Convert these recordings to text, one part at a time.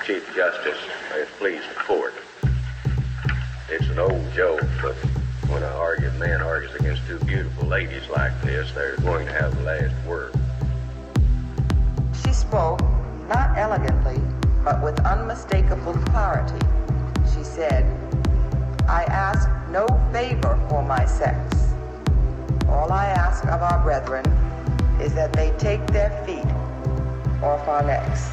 Chief Justice, may it please the court. It's an old joke, but when an argued man argues against two beautiful ladies like this, they're going to have the last word. She spoke, not elegantly, but with unmistakable clarity. She said, "I ask no favor for my sex. All I ask of our brethren is that they take their feet off our necks."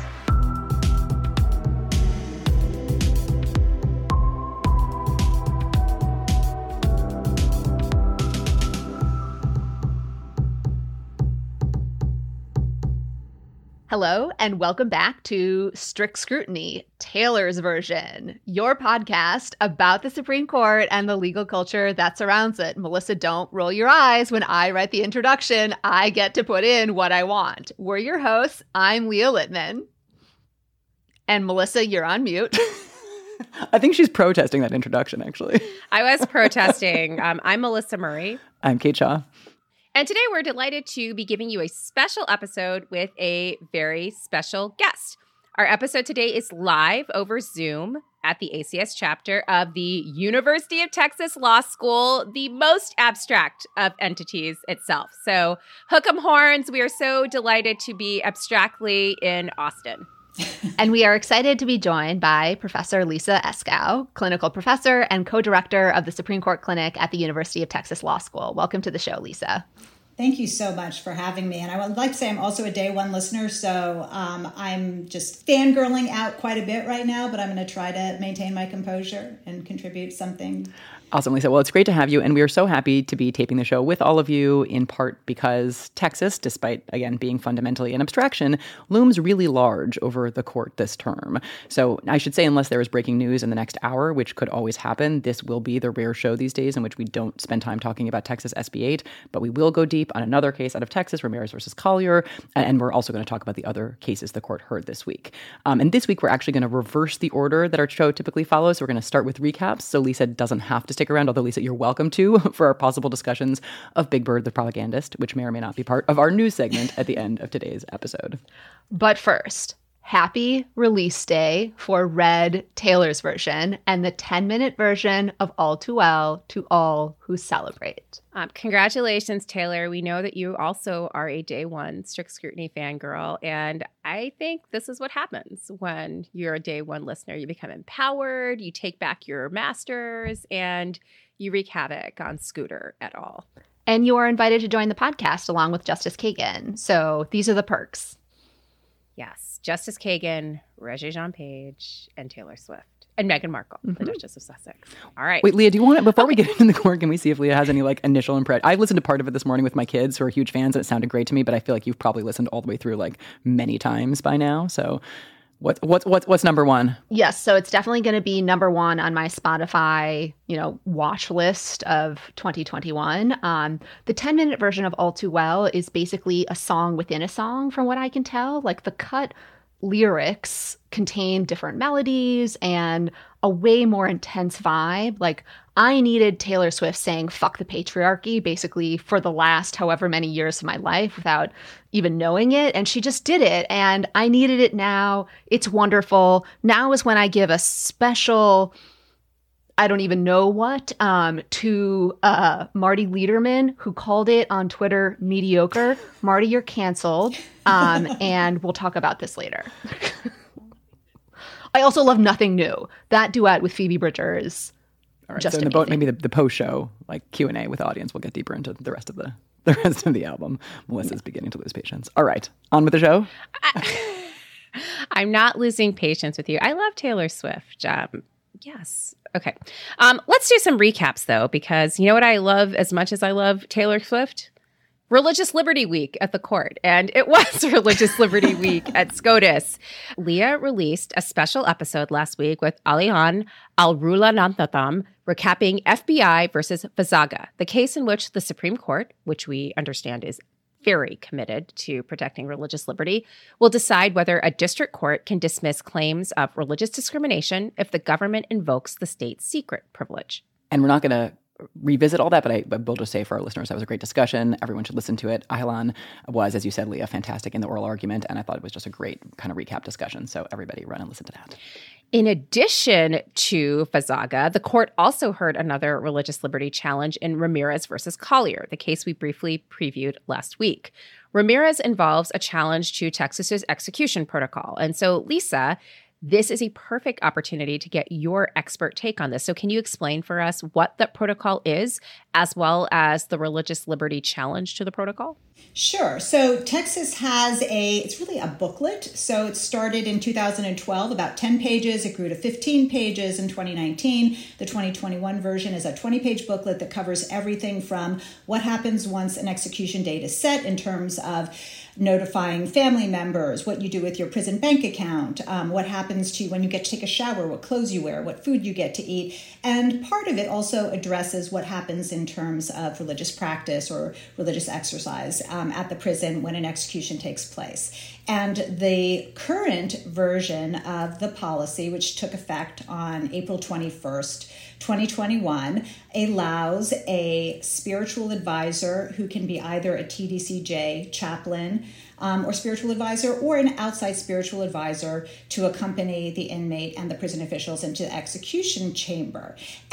Hello, and welcome back to Strict Scrutiny, Taylor's version, your podcast about the Supreme Court and the legal culture that surrounds it. Melissa, don't roll your eyes. When I write the introduction, I get to put in what I want. We're your hosts. I'm Leah Littman. And Melissa, you're on mute. I think she's protesting that introduction, actually. I was protesting. I'm Melissa Murray. I'm Kate Shaw. And today we're delighted to be giving you a special episode with a very special guest. Our episode today is live over Zoom at the ACS chapter of the University of Texas Law School, the most abstract of entities itself. So hook 'em horns. We are so delighted to be abstractly in Austin. And we are excited to be joined by Professor Lisa Eskow, clinical professor and co-director of the Supreme Court Clinic at the University of Texas Law School. Welcome to the show, Lisa. Thank you so much for having me. And I would like to say I'm also a day one listener, so I'm just fangirling out quite a bit right now, but I'm going to try to maintain my composure and contribute something. Awesome, Lisa. Well, it's great to have you, and we are so happy to be taping the show with all of you, in part because Texas, despite, again, being fundamentally an abstraction, looms really large over the court this term. So I should say, unless there is breaking news in the next hour, which could always happen, this will be the rare show these days in which we don't spend time talking about Texas SB 8, but we will go deep on another case out of Texas, Ramirez versus Collier, and we're also going to talk about the other cases the court heard this week. And this week, we're actually going to reverse the order that our show typically follows. We're going to start with recaps, so Lisa doesn't have to stick around, although Lisa, you're welcome to, for our possible discussions of Big Bird the Propagandist, which may or may not be part of our news segment at the end of today's episode. But first, happy release day for Red, Taylor's version, and the 10-minute version of All Too Well to all who celebrate. Congratulations, Taylor. We know that you also are a day one Strict Scrutiny fangirl, and I think this is what happens when you're a day one listener. You become empowered, you take back your masters, and you wreak havoc on Scooter et al. And you are invited to join the podcast along with Justice Kagan. So these are the perks. Yes, Justice Kagan, Regé-Jean Page, and Taylor Swift. And Meghan Markle, the Duchess of Sussex. All right. Wait, Leah, do you want to, before we get into the court, can we see if Leah has any initial impression? I listened to part of it this morning with my kids who are huge fans, and it sounded great to me, but I feel like you've probably listened all the way through many times by now. So what's number one? Yes, so it's definitely going to be number one on my Spotify, watch list of 2021. The 10-minute version of All Too Well is basically a song within a song, from what I can tell. The cut lyrics contain different melodies and a way more intense vibe. I needed Taylor Swift saying "fuck the patriarchy" basically for the last however many years of my life without even knowing it, and she just did it, and I needed it now. It's wonderful. Now is when I give a special, I don't even know what, to Marty Lederman, who called it on Twitter mediocre. Marty, you're canceled, and we'll talk about this later. I also love Nothing New. That duet with Phoebe Bridgers. All right, just so in maybe the post-show, Q&A with the audience, we'll get deeper into the rest of the album. Melissa's beginning to lose patience. All right, on with the show. I'm not losing patience with you. I love Taylor Swift. Yes. Okay. Let's do some recaps, though, because you know what I love as much as I love Taylor Swift? Religious Liberty Week at the court. And it was Religious Liberty Week at SCOTUS. Leah released a special episode last week with Alihan Al-Rulananthatham recapping FBI versus Vazaga, the case in which the Supreme Court, which we understand is very committed to protecting religious liberty, will decide whether a district court can dismiss claims of religious discrimination if the government invokes the state secret privilege. And we're not going to revisit all that, but I will just say for our listeners, that was a great discussion. Everyone should listen to it. Ahilan was, as you said, Leah, fantastic in the oral argument, and I thought it was just a great kind of recap discussion. So everybody run and listen to that. In addition to Fazaga, the court also heard another religious liberty challenge in Ramirez versus Collier, the case we briefly previewed last week. Ramirez involves a challenge to Texas's execution protocol. And so, Lisa, this is a perfect opportunity to get your expert take on this. So can you explain for us what that protocol is, as well as the religious liberty challenge to the protocol? Sure. So Texas has it's really a booklet. So it started in 2012, about 10 pages. It grew to 15 pages in 2019. The 2021 version is a 20-page booklet that covers everything from what happens once an execution date is set in terms of notifying family members, what you do with your prison bank account, what happens to you when you get to take a shower, what clothes you wear, what food you get to eat. And part of it also addresses what happens in terms of religious practice or religious exercise at the prison when an execution takes place. And the current version of the policy, which took effect on April 21st, 2021, allows a spiritual advisor who can be either a TDCJ chaplain or spiritual advisor, or an outside spiritual advisor to accompany the inmate and the prison officials into the execution chamber.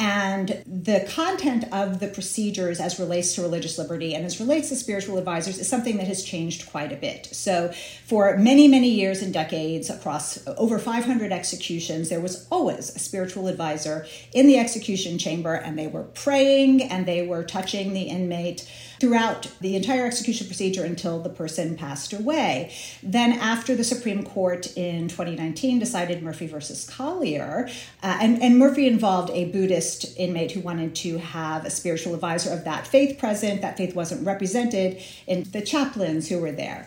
And the content of the procedures as relates to religious liberty and as relates to spiritual advisors is something that has changed quite a bit. So for many, many years and decades, across over 500 executions, there was always a spiritual advisor in the execution chamber, and they were praying and they were touching the inmate throughout the entire execution procedure until the person passed away. Then after the Supreme Court in 2019 decided Murphy versus Collier, and Murphy involved a Buddhist inmate who wanted to have a spiritual advisor of that faith present. That faith wasn't represented in the chaplains who were there.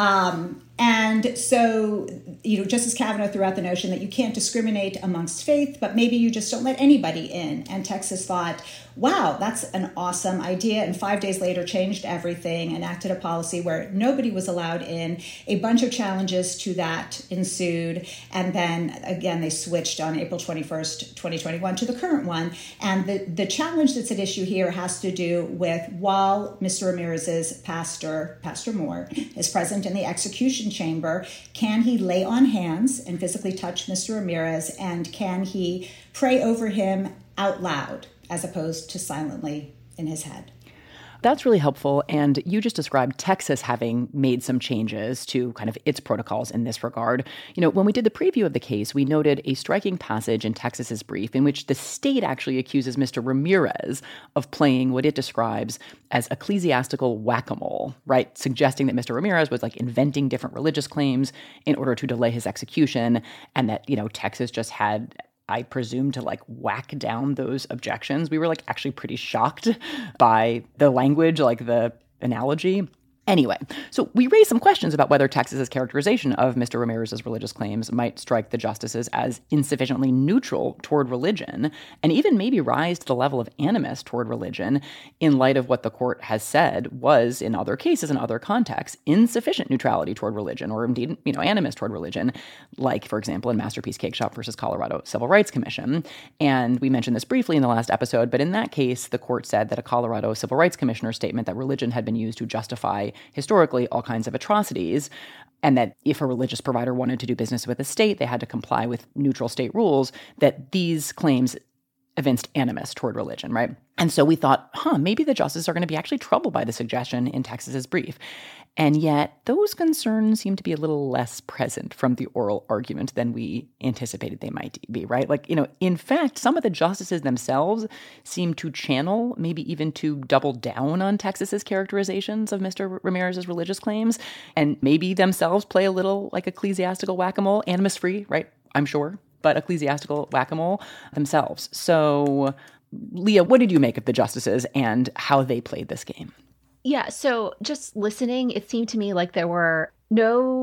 And so, Justice Kavanaugh threw out the notion that you can't discriminate amongst faith, but maybe you just don't let anybody in. And Texas thought, wow, that's an awesome idea. And 5 days later changed everything, enacted a policy where nobody was allowed in. A bunch of challenges to that ensued. And then again, they switched on April 21st, 2021 to the current one. And the challenge that's at issue here has to do with while Mr. Ramirez's Pastor Moore, is present in the execution chamber, can he lay on hands and physically touch Mr. Ramirez, and can he pray over him out loud as opposed to silently in his head? That's really helpful. And you just described Texas having made some changes to kind of its protocols in this regard. When we did the preview of the case, we noted a striking passage in Texas's brief in which the state actually accuses Mr. Ramirez of playing what it describes as ecclesiastical whack-a-mole, right? Suggesting that Mr. Ramirez was inventing different religious claims in order to delay his execution, and that, Texas just had, I presume, to whack down those objections. We were actually pretty shocked by the language, the analogy. Anyway, so we raised some questions about whether Texas's characterization of Mr. Ramirez's religious claims might strike the justices as insufficiently neutral toward religion, and even maybe rise to the level of animus toward religion, in light of what the court has said was, in other cases and other contexts, insufficient neutrality toward religion, or indeed, animus toward religion, like, for example, in Masterpiece Cake Shop versus Colorado Civil Rights Commission. And we mentioned this briefly in the last episode, but in that case, the court said that a Colorado Civil Rights Commissioner's statement that religion had been used to justify historically all kinds of atrocities, and that if a religious provider wanted to do business with a state, they had to comply with neutral state rules, that these claims evinced animus toward religion, right? And so we thought, maybe the justices are going to be actually troubled by the suggestion in Texas's brief. And yet those concerns seem to be a little less present from the oral argument than we anticipated they might be, right? In fact, some of the justices themselves seem to channel, maybe even to double down on Texas's characterizations of Mr. Ramirez's religious claims, and maybe themselves play a little ecclesiastical whack-a-mole, animus-free, right? I'm sure, but ecclesiastical whack-a-mole themselves. So, Leah, what did you make of the justices and how they played this game? Yeah, so just listening, it seemed to me like there were no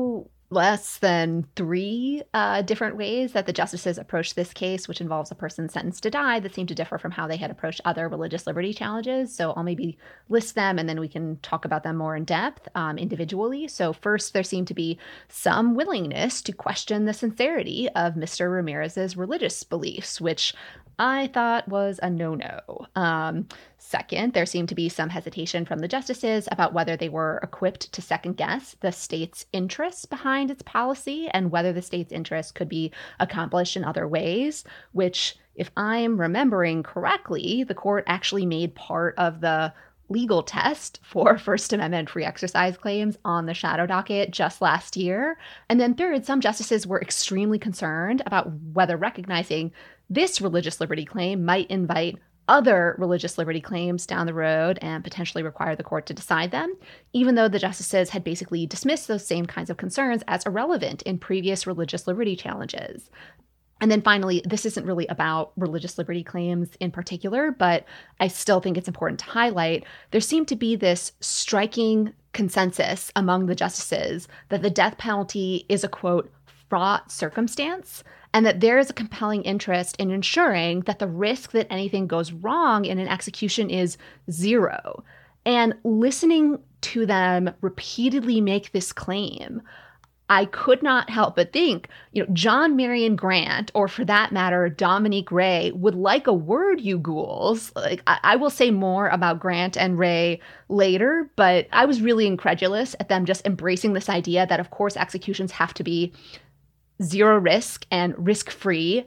less than 3 different ways that the justices approached this case, which involves a person sentenced to die, that seem to differ from how they had approached other religious liberty challenges. So I'll maybe list them and then we can talk about them more in depth individually. So first, there seemed to be some willingness to question the sincerity of Mr. Ramirez's religious beliefs, which I thought was a no-no. Second, there seemed to be some hesitation from the justices about whether they were equipped to second-guess the state's interests behind its policy and whether the state's interests could be accomplished in other ways, which, if I'm remembering correctly, the court actually made part of the legal test for First Amendment free exercise claims on the shadow docket just last year. And then third, some justices were extremely concerned about whether recognizing this religious liberty claim might invite other religious liberty claims down the road and potentially require the court to decide them, even though the justices had basically dismissed those same kinds of concerns as irrelevant in previous religious liberty challenges. And then finally, this isn't really about religious liberty claims in particular, but I still think it's important to highlight, there seemed to be this striking consensus among the justices that the death penalty is a, quote, fraught circumstance, and that there is a compelling interest in ensuring that the risk that anything goes wrong in an execution is zero. And listening to them repeatedly make this claim, I could not help but think, John Marion Grant, or for that matter, Dominique Ray, would like a word, you ghouls. Like, I will say more about Grant and Ray later, but I was really incredulous at them just embracing this idea that, of course, executions have to be zero risk and risk-free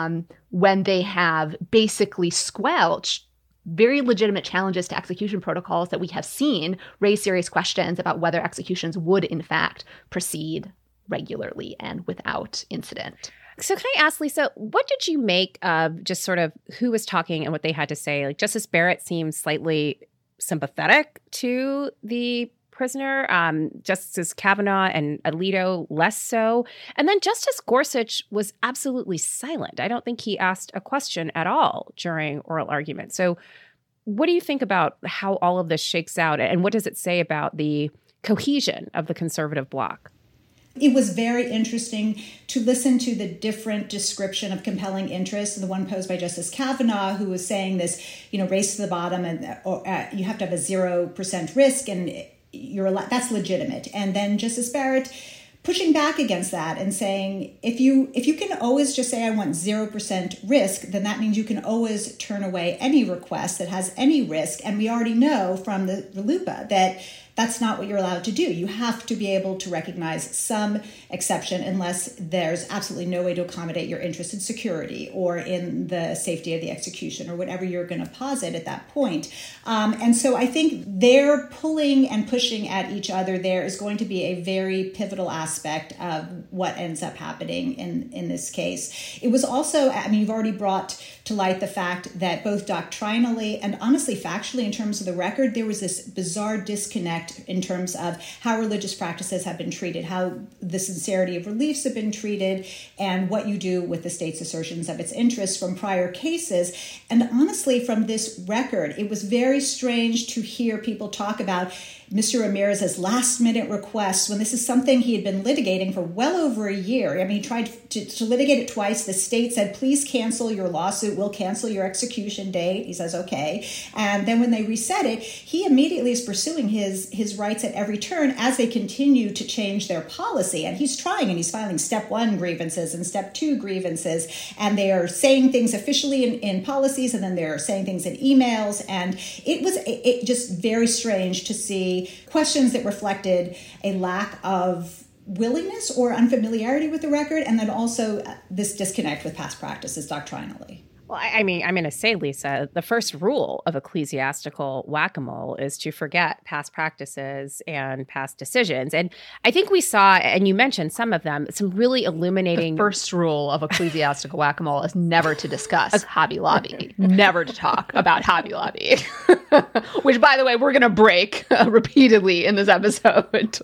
when they have basically squelched very legitimate challenges to execution protocols that we have seen raise serious questions about whether executions would, in fact, proceed regularly and without incident. So can I ask, Lisa, what did you make of just sort of who was talking and what they had to say? Like, Justice Barrett seemed slightly sympathetic to the prisoner, Justice Kavanaugh and Alito less so. And then Justice Gorsuch was absolutely silent. I don't think he asked a question at all during oral argument. So what do you think about how all of this shakes out? And what does it say about the cohesion of the conservative bloc? It was very interesting to listen to the different description of compelling interest. The one posed by Justice Kavanaugh, who was saying this, race to the bottom, and you have to have a 0% risk, and that's legitimate. And then Justice Barrett pushing back against that and saying, if you can always just say I want 0% risk, then that means you can always turn away any request that has any risk. And we already know from the RLUIPA that that's not what you're allowed to do. You have to be able to recognize some exception unless there's absolutely no way to accommodate your interest in security or in the safety of the execution or whatever you're going to posit at that point. And so I think their pulling and pushing at each other there is going to be a very pivotal aspect of what ends up happening in this case. It was also, you've already brought to light the fact that both doctrinally and honestly factually in terms of the record, there was this bizarre disconnect in terms of how religious practices have been treated, how the sincerity of beliefs have been treated, and what you do with the state's assertions of its interests from prior cases. And honestly, from this record, it was very strange to hear people talk about Mr. Ramirez's last-minute requests when this is something he had been litigating for well over a year. He tried to litigate it twice. The state said, please cancel your lawsuit. We'll cancel your execution date. He says, okay. And then when they reset it, he immediately is pursuing his rights at every turn as they continue to change their policy. And he's trying, and he's filing step 1 grievances and step 2 grievances. And they are saying things officially in policies, and then they're saying things in emails. And it was just very strange to see questions that reflected a lack of willingness or unfamiliarity with the record, and then also this disconnect with past practices doctrinally. Well, I'm going to say, Lisa, the first rule of ecclesiastical whack-a-mole is to forget past practices and past decisions. And I think we saw, and you mentioned some of them, some really illuminating... The first rule of ecclesiastical whack-a-mole is never to discuss Hobby Lobby. Never to talk about Hobby Lobby. Which, by the way, we're going to break repeatedly in this episode.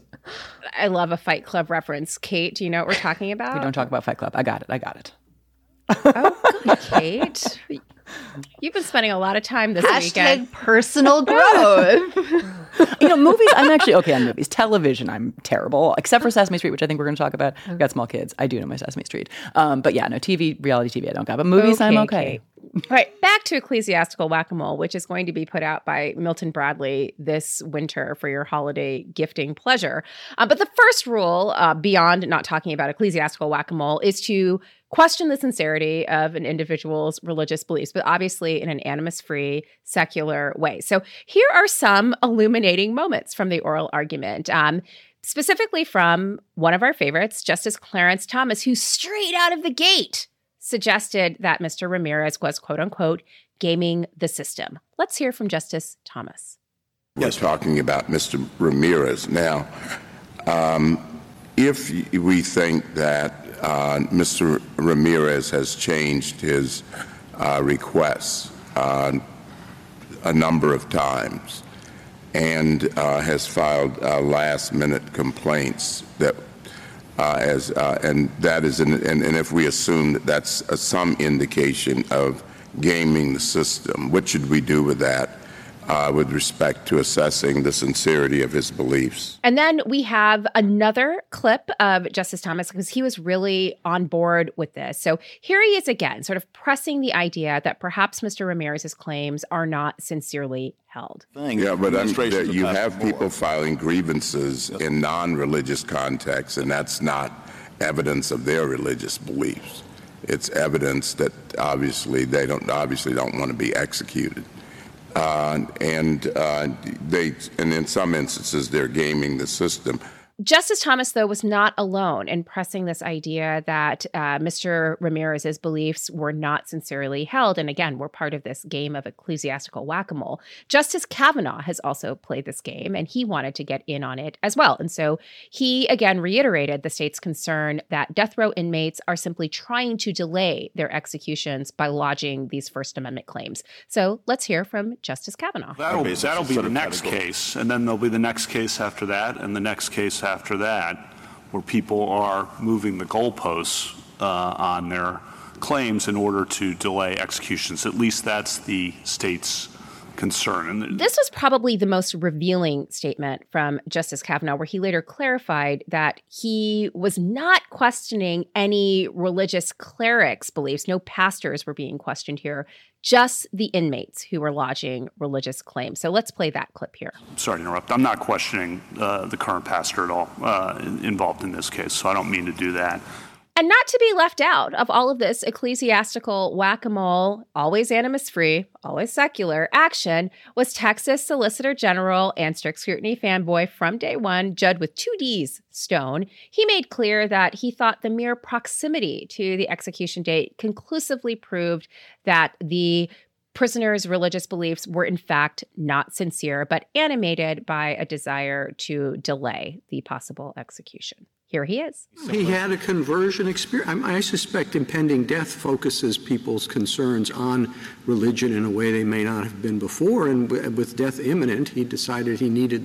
I love a Fight Club reference. Kate, do you know what we're talking about? We don't talk about Fight Club. I got it. Oh, good, Kate. You've been spending a lot of time this weekend. Personal growth. Movies, I'm actually okay on movies. Television, I'm terrible, except for Sesame Street, which I think we're going to talk about. I've got small kids. I do know my Sesame Street. But yeah, no, reality TV, I don't got. But movies, I'm okay. Kate. All right, back to Ecclesiastical Whack-A-Mole, which is going to be put out by Milton Bradley this winter for your holiday gifting pleasure. But the first rule, beyond not talking about Ecclesiastical Whack-A-Mole, is to question the sincerity of an individual's religious beliefs, but obviously in an animus-free, secular way. So here are some illuminating moments from the oral argument. Specifically from one of our favorites, Justice Clarence Thomas, who straight out of the gate suggested that Mr. Ramirez was, quote unquote, gaming the system. Let's hear from Justice Thomas. We're talking about Mr. Ramirez. Now, if we think that Mr. Ramirez has changed his requests a number of times and has filed last-minute complaints that and if we assume that that's some indication of gaming the system, what should we do with that with respect to assessing the sincerity of his beliefs? And then we have another clip of Justice Thomas because he was really on board with this. So here he is again, sort of pressing the idea that perhaps Mr. Ramirez's claims are not sincerely held. Yeah, but you have people filing grievances in non-religious contexts, and that's not evidence of their religious beliefs. It's evidence that obviously they don't want to be executed. And in some instances, they're gaming the system. Justice Thomas, though, was not alone in pressing this idea that Mr. Ramirez's beliefs were not sincerely held. And again, we're part of this game of ecclesiastical whack-a-mole. Justice Kavanaugh has also played this game, and he wanted to get in on it as well. And so he, again, reiterated the state's concern that death row inmates are simply trying to delay their executions by lodging these First Amendment claims. So let's hear from Justice Kavanaugh. That'll be the next case, and then there'll be the next case after that, and the next case after that, where people are moving the goalposts on their claims in order to delay executions. At least that's the state's concern. And this was probably the most revealing statement from Justice Kavanaugh, where he later clarified that he was not questioning any religious clerics' beliefs. No pastors were being questioned here, just the inmates who were lodging religious claims. So let's play that clip here. Sorry to interrupt. I'm not questioning the current pastor at all involved in this case, so I don't mean to do that. And not to be left out of all of this ecclesiastical whack-a-mole, always animus-free, always secular action, was Texas Solicitor General and strict scrutiny fanboy from day one, Judd with 2 Ds, Stone. He made clear that he thought the mere proximity to the execution date conclusively proved that the prisoners' religious beliefs were in fact not sincere, but animated by a desire to delay the possible execution. Here he is. He had a conversion experience. I suspect impending death focuses people's concerns on religion in a way they may not have been before. And with death imminent, he decided he needed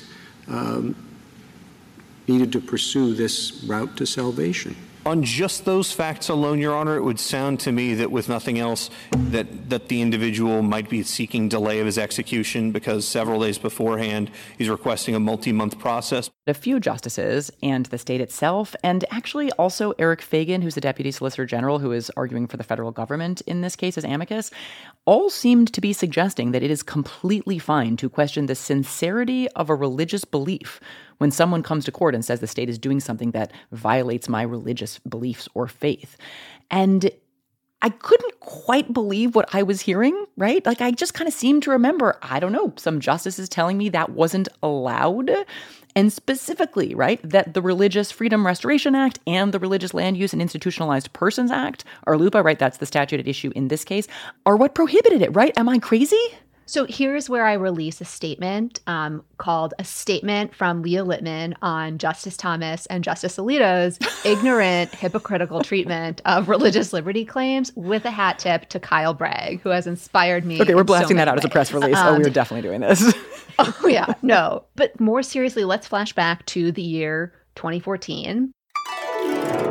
needed to pursue this route to salvation. On just those facts alone, Your Honor, it would sound to me that with nothing else, that the individual might be seeking delay of his execution because several days beforehand, he's requesting a multi-month process. A few justices and the state itself, and actually also Eric Fagan, who's the Deputy Solicitor General who is arguing for the federal government in this case as amicus, all seemed to be suggesting that it is completely fine to question the sincerity of a religious belief when someone comes to court and says the state is doing something that violates my religious beliefs or faith. And I couldn't quite believe what I was hearing, right? Like, I just kind of seemed to remember, I don't know, some justices telling me that wasn't allowed. And specifically, right, that the Religious Freedom Restoration Act and the Religious Land Use and Institutionalized Persons Act, or LUPA, right, that's the statute at issue in this case, are what prohibited it, right? Am I crazy? So here's where I release a statement called A Statement from Leah Littman on Justice Thomas and Justice Alito's ignorant, hypocritical treatment of religious liberty claims, with a hat tip to Kyle Bragg, who has inspired me. Okay, we're blasting that out as a press release. We are definitely doing this. Oh, yeah, no. But more seriously, let's flash back to the year 2014.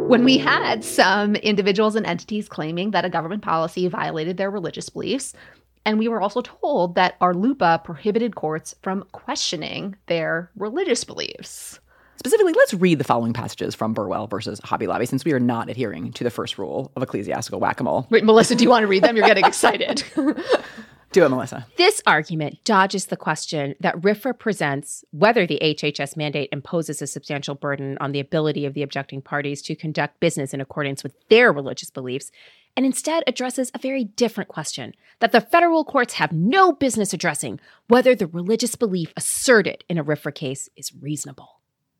when we had some individuals and entities claiming that a government policy violated their religious beliefs. And we were also told that our LUPA prohibited courts from questioning their religious beliefs. Specifically, let's read the following passages from Burwell versus Hobby Lobby, since we are not adhering to the first rule of ecclesiastical whack-a-mole. Wait, Melissa, do you want to read them? You're getting excited. Do it, Melissa. This argument dodges the question that RFRA presents whether the HHS mandate imposes a substantial burden on the ability of the objecting parties to conduct business in accordance with their religious beliefs, and instead addresses a very different question that the federal courts have no business addressing, whether the religious belief asserted in a RFRA case is reasonable.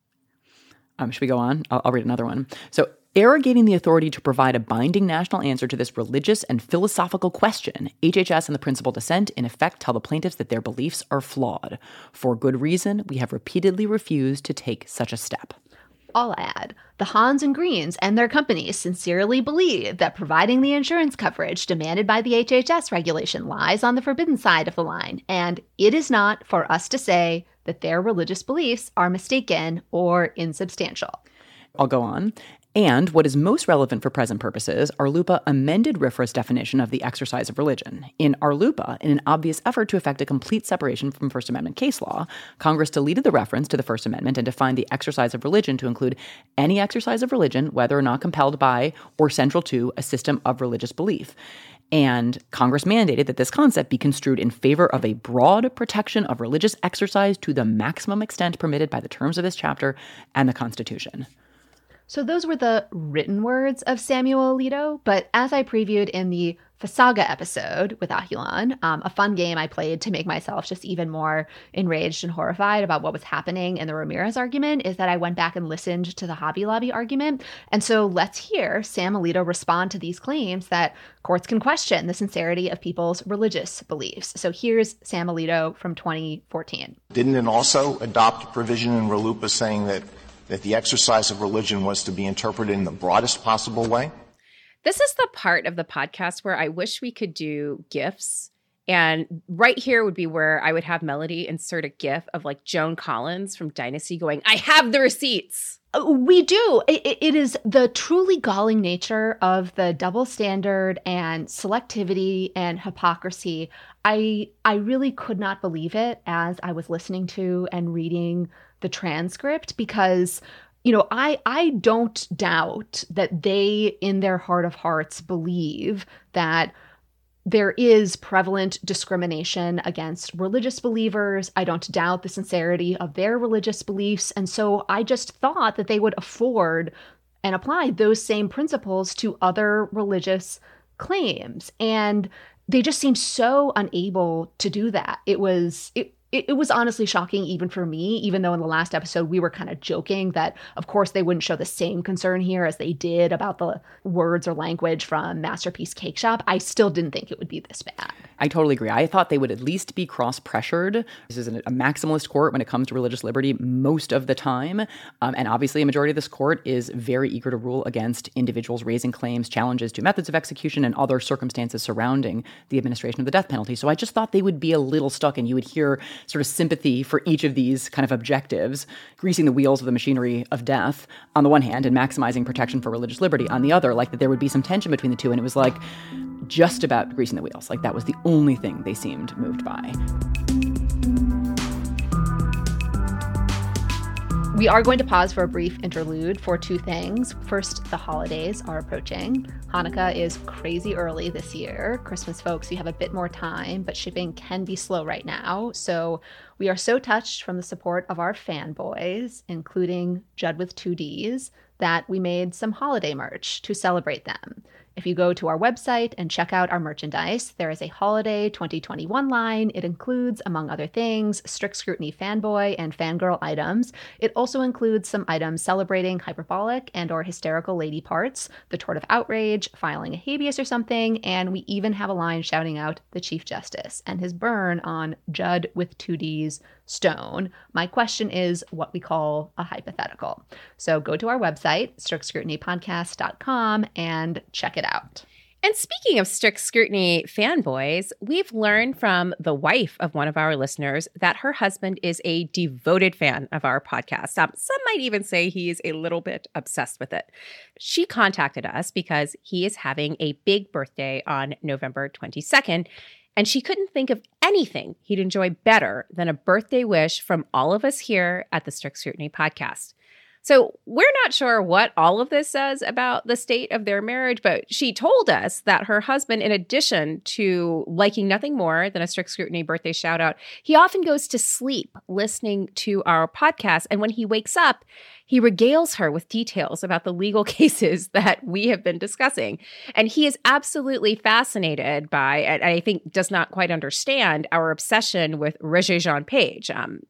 Should we go on? I'll read another one. So, arrogating the authority to provide a binding national answer to this religious and philosophical question, HHS and the principal dissent in effect tell the plaintiffs that their beliefs are flawed. For good reason, we have repeatedly refused to take such a step. I'll add, the Hans and Greens and their companies sincerely believe that providing the insurance coverage demanded by the HHS regulation lies on the forbidden side of the line, and it is not for us to say that their religious beliefs are mistaken or insubstantial. I'll go on. And what is most relevant for present purposes, Arlupa amended RFRA's definition of the exercise of religion. In Arlupa, in an obvious effort to effect a complete separation from First Amendment case law, Congress deleted the reference to the First Amendment and defined the exercise of religion to include any exercise of religion, whether or not compelled by or central to a system of religious belief. And Congress mandated that this concept be construed in favor of a broad protection of religious exercise to the maximum extent permitted by the terms of this chapter and the Constitution. So those were the written words of Samuel Alito, but as I previewed in the Fasaga episode with Ahilan, a fun game I played to make myself just even more enraged and horrified about what was happening in the Ramirez argument is that I went back and listened to the Hobby Lobby argument. And so let's hear Sam Alito respond to these claims that courts can question the sincerity of people's religious beliefs. So here's Sam Alito from 2014. Didn't it also adopt a provision in RLUIPA saying that the exercise of religion was to be interpreted in the broadest possible way? This is the part of the podcast where I wish we could do GIFs. And right here would be where I would have Melody insert a GIF of like Joan Collins from Dynasty going, "I have the receipts." We do. It is the truly galling nature of the double standard and selectivity and hypocrisy. I really could not believe it as I was listening to and reading the transcript because, you know, I don't doubt that they, in their heart of hearts, believe that there is prevalent discrimination against religious believers. I don't doubt the sincerity of their religious beliefs. And so I just thought that they would afford and apply those same principles to other religious claims. And they just seemed so unable to do that. It was honestly shocking even for me, even though in the last episode we were kind of joking that, of course, they wouldn't show the same concern here as they did about the words or language from Masterpiece Cake Shop. I still didn't think it would be this bad. I totally agree. I thought they would at least be cross-pressured. This is a maximalist court when it comes to religious liberty most of the time. And obviously a majority of this court is very eager to rule against individuals raising claims, challenges to methods of execution and other circumstances surrounding the administration of the death penalty. So I just thought they would be a little stuck and you would hear sort of sympathy for each of these kind of objectives, greasing the wheels of the machinery of death on the one hand and maximizing protection for religious liberty on the other, like that there would be some tension between the two. And it was like just about greasing the wheels. Like that was the only thing they seemed moved by. We are going to pause for a brief interlude for two things. First, the holidays are approaching. Hanukkah is crazy early this year. Christmas folks, you have a bit more time, but shipping can be slow right now. So we are so touched from the support of our fanboys, including Judd with 2 Ds, that we made some holiday merch to celebrate them. If you go to our website and check out our merchandise, there is a holiday 2021 line. It includes, among other things, Strict Scrutiny fanboy and fangirl items. It also includes some items celebrating hyperbolic and or hysterical lady parts, the tort of outrage, filing a habeas or something, and we even have a line shouting out the Chief Justice and his burn on Judd with 2 Ds stone. My question is what we call a hypothetical. So go to our website, strictscrutinypodcast.com, and check it out. And speaking of strict scrutiny fanboys, we've learned from the wife of one of our listeners that her husband is a devoted fan of our podcast. Some might even say he's a little bit obsessed with it. She contacted us because he is having a big birthday on November 22nd, and she couldn't think of anything he'd enjoy better than a birthday wish from all of us here at the Strict Scrutiny podcast. So we're not sure what all of this says about the state of their marriage, but she told us that her husband, in addition to liking nothing more than a Strict Scrutiny birthday shout out, he often goes to sleep listening to our podcast. And when he wakes up, he regales her with details about the legal cases that we have been discussing. And he is absolutely fascinated by, and I think does not quite understand, our obsession with Regé-Jean Page.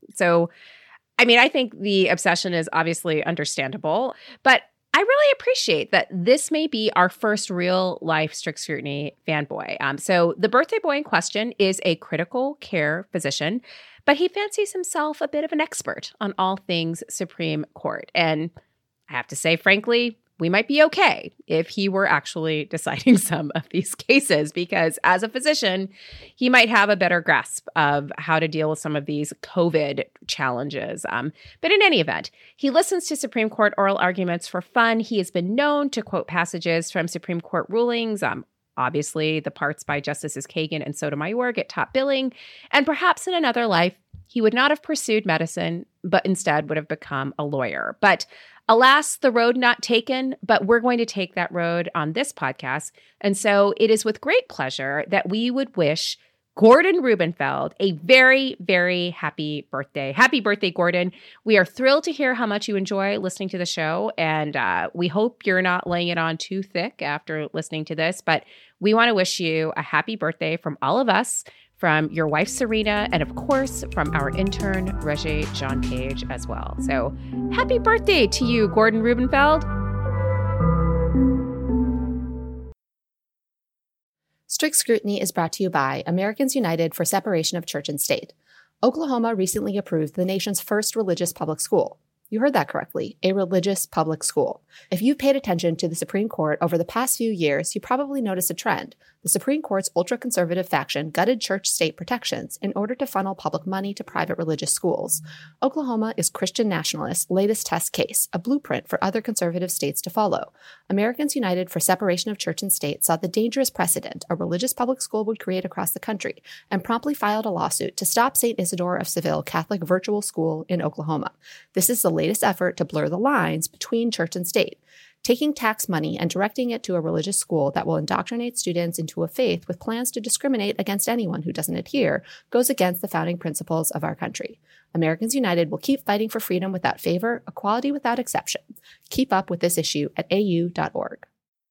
I think the obsession is obviously understandable, but I really appreciate that this may be our first real life Strict Scrutiny fanboy. So the birthday boy in question is a critical care physician, but he fancies himself a bit of an expert on all things Supreme Court. And I have to say, frankly, we might be okay if he were actually deciding some of these cases, because as a physician, he might have a better grasp of how to deal with some of these COVID challenges. But in any event, he listens to Supreme Court oral arguments for fun. He has been known to quote passages from Supreme Court rulings. Obviously, the parts by Justices Kagan and Sotomayor get top billing. And perhaps in another life, he would not have pursued medicine, but instead would have become a lawyer. But alas, the road not taken, but we're going to take that road on this podcast. And so it is with great pleasure that we would wish Gordon Rubenfeld a very, very happy birthday. Happy birthday, Gordon. We are thrilled to hear how much you enjoy listening to the show, and we hope you're not laying it on too thick after listening to this, but we want to wish you a happy birthday from all of us, from your wife, Serena, and of course, from our intern, Regé-Jean Page as well. So happy birthday to you, Gordon Rubenfeld. Strict Scrutiny is brought to you by Americans United for Separation of Church and State. Oklahoma recently approved the nation's first religious public school. You heard that correctly, a religious public school. If you've paid attention to the Supreme Court over the past few years, you probably noticed a trend. The Supreme Court's ultra-conservative faction gutted church-state protections in order to funnel public money to private religious schools. Oklahoma is Christian nationalists' latest test case, a blueprint for other conservative states to follow. Americans United for Separation of Church and State saw the dangerous precedent a religious public school would create across the country and promptly filed a lawsuit to stop St. Isidore of Seville Catholic Virtual School in Oklahoma. This is the latest effort to blur the lines between church and state, taking tax money and directing it to a religious school that will indoctrinate students into a faith with plans to discriminate against anyone who doesn't adhere goes against the founding principles of our country. Americans United will keep fighting for freedom without favor, equality without exception. Keep up with this issue at au.org.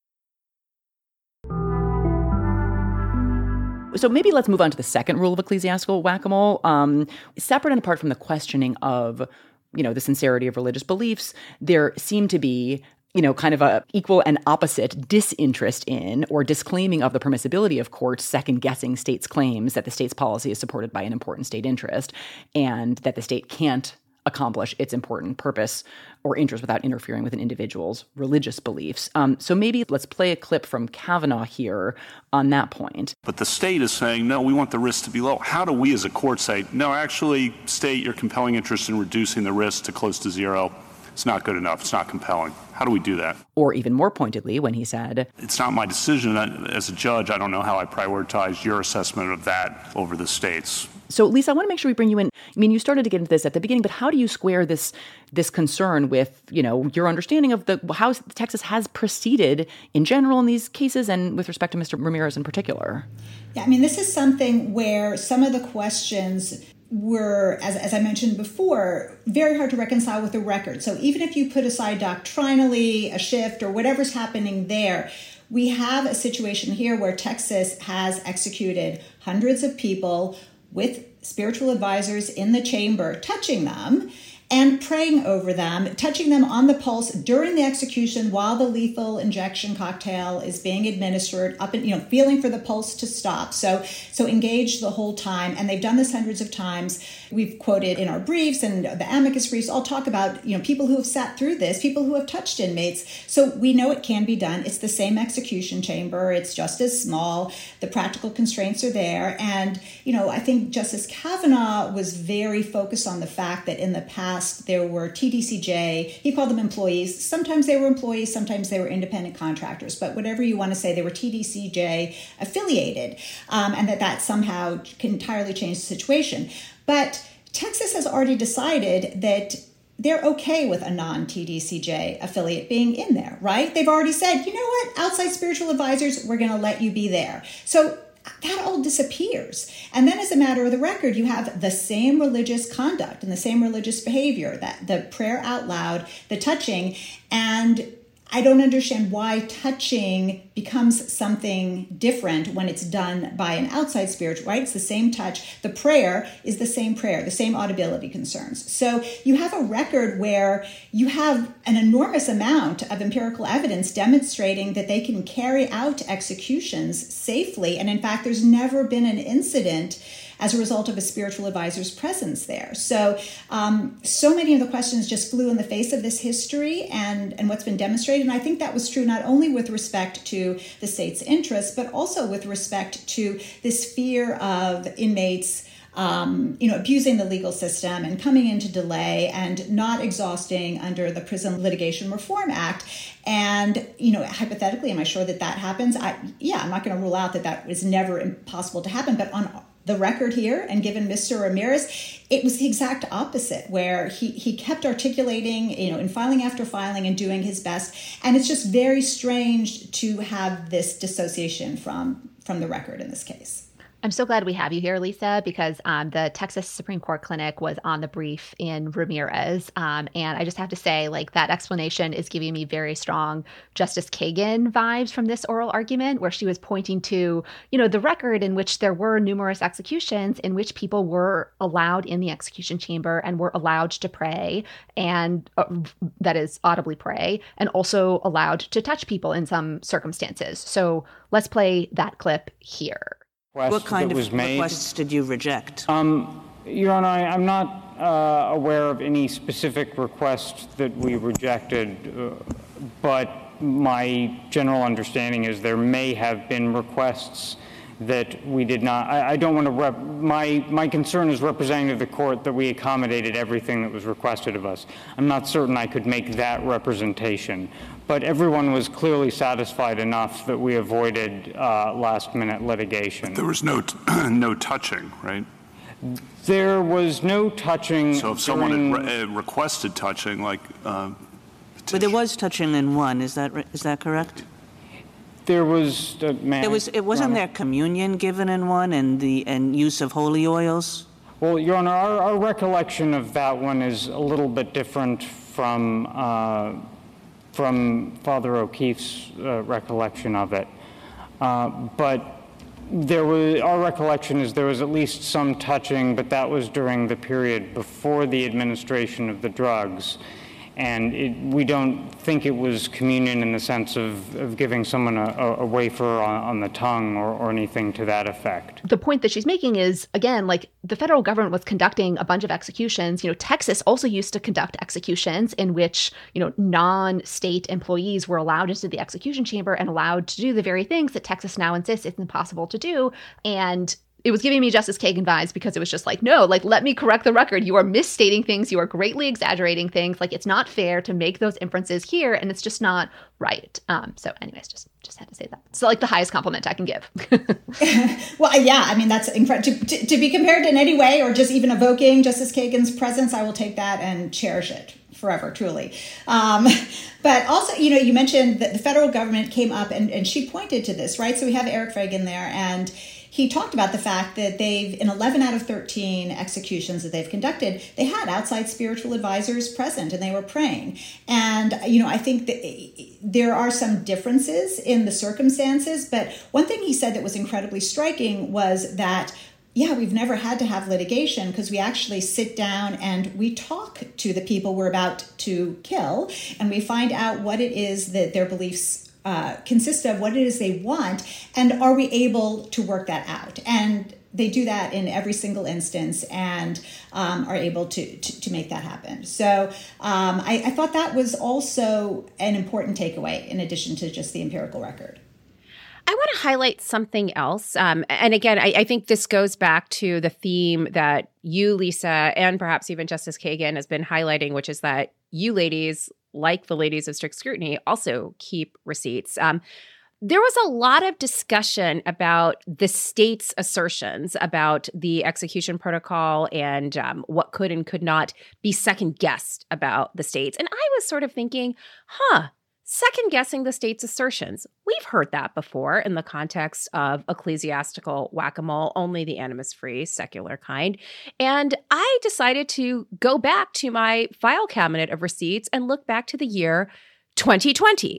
So maybe let's move on to the second rule of ecclesiastical whack-a-mole. Separate and apart from the questioning of, the sincerity of religious beliefs, there seem to be kind of a equal and opposite disinterest in or disclaiming of the permissibility of courts second-guessing states' claims that the state's policy is supported by an important state interest and that the state can't accomplish its important purpose or interest without interfering with an individual's religious beliefs. So maybe let's play a clip from Kavanaugh here on that point. But the state is saying, no, we want the risk to be low. How do we as a court say, no, actually, state, your compelling interest in reducing the risk to close to zero, it's not good enough, it's not compelling. How do we do that? Or even more pointedly, when he said, it's not my decision. As a judge, I don't know how I prioritize your assessment of that over the state's. So, Lisa, I want to make sure we bring you in. I mean, you started to get into this at the beginning, but how do you square this concern with, your understanding of how Texas has proceeded in general in these cases and with respect to Mr. Ramirez in particular? Yeah, this is something where some of the questions were, as I mentioned before, very hard to reconcile with the record. So even if you put aside doctrinally a shift or whatever's happening there, we have a situation here where Texas has executed hundreds of people with spiritual advisors in the chamber touching them. and praying over them, touching them on the pulse during the execution while the lethal injection cocktail is being administered, up and feeling for the pulse to stop. So engaged the whole time, and they've done this hundreds of times. We've quoted in our briefs, and the amicus briefs all talk about people who have sat through this, people who have touched inmates. So we know it can be done. It's the same execution chamber. It's just as small. The practical constraints are there, and I think Justice Kavanaugh was very focused on the fact that in the past there were TDCJ, he called them employees. Sometimes they were employees, sometimes they were independent contractors, but whatever you want to say, they were TDCJ affiliated, and that somehow can entirely change the situation. But Texas has already decided that they're okay with a non-TDCJ affiliate being in there, right? They've already said, you know what, outside spiritual advisors, we're going to let you be there. So that all disappears. And then as a matter of the record, you have the same religious conduct and the same religious behavior, that the prayer out loud, the touching, and I don't understand why touching becomes something different when it's done by an outside spiritual, right? It's the same touch. The prayer is the same prayer, the same audibility concerns. So you have a record where you have an enormous amount of empirical evidence demonstrating that they can carry out executions safely. And in fact, there's never been an incident as a result of a spiritual advisor's presence there. So many of the questions just flew in the face of this history and what's been demonstrated. And I think that was true not only with respect to the state's interests, but also with respect to this fear of inmates abusing the legal system and coming into delay and not exhausting under the Prison Litigation Reform Act. And, hypothetically, am I sure that happens? I'm not going to rule out that is never impossible to happen, but on the record here, and given Mr. Ramirez, it was the exact opposite, where he kept articulating, in filing after filing and doing his best. And it's just very strange to have this dissociation from the record in this case. I'm so glad we have you here, Lisa, because the Texas Supreme Court Clinic was on the brief in Ramirez. And I just have to say, that explanation is giving me very strong Justice Kagan vibes from this oral argument, where she was pointing to, the record in which there were numerous executions in which people were allowed in the execution chamber and were allowed to pray, and that is audibly pray, and also allowed to touch people in some circumstances. So let's play that clip here. What kind of requests did you reject? Your Honor, I'm not aware of any specific request that we rejected, but my general understanding is there may have been requests that we did not. I don't want to. My concern is representing to the court that we accommodated everything that was requested of us. I'm not certain I could make that representation. But everyone was clearly satisfied enough that we avoided last-minute litigation. But there was no touching, right? There was no touching. So if someone had requested touching, but there was touching in one. Is that correct? There was. It wasn't there communion given in one, and use of holy oils. Well, Your Honor, our recollection of that one is a little bit different from Father O'Keefe's recollection of it. But our recollection is there was at least some touching, but that was during the period before the administration of the drugs. And we don't think it was communion in the sense of giving someone a wafer on the tongue or anything to that effect. The point that she's making is, again, the federal government was conducting a bunch of executions. Texas also used to conduct executions in which, non-state employees were allowed into the execution chamber and allowed to do the very things that Texas now insists it's impossible to do. And it was giving me Justice Kagan vibes because it was just no, let me correct the record. You are misstating things. You are greatly exaggerating things. it's not fair to make those inferences here, and it's just not right. So anyways, just had to say that. It's the highest compliment I can give. Well, yeah, I mean, that's incredible. To be compared in any way or just even evoking Justice Kagan's presence, I will take that and cherish it forever, truly. But also, you mentioned that the federal government came up and she pointed to this, right? So we have Eric Fagan there, and he talked about the fact that in 11 out of 13 executions that they've conducted, they had outside spiritual advisors present and they were praying. And, I think that there are some differences in the circumstances, but one thing he said that was incredibly striking was that yeah, we've never had to have litigation because we actually sit down and we talk to the people we're about to kill, and we find out what it is that their beliefs consist of, what it is they want, and are we able to work that out? And they do that in every single instance and are able to make that happen. So I thought that was also an important takeaway in addition to just the empirical record. I want to highlight something else. And again, I think this goes back to the theme that you, Lisa, and perhaps even Justice Kagan has been highlighting, which is that you ladies, like the ladies of strict scrutiny, also keep receipts. There was a lot of discussion about the state's assertions about the execution protocol and what could and could not be second-guessed about the states. And I was sort of thinking, second-guessing the state's assertions. We've heard that before in the context of ecclesiastical whack-a-mole, only the animus-free, secular kind. And I decided to go back to my file cabinet of receipts and look back to the year 2020.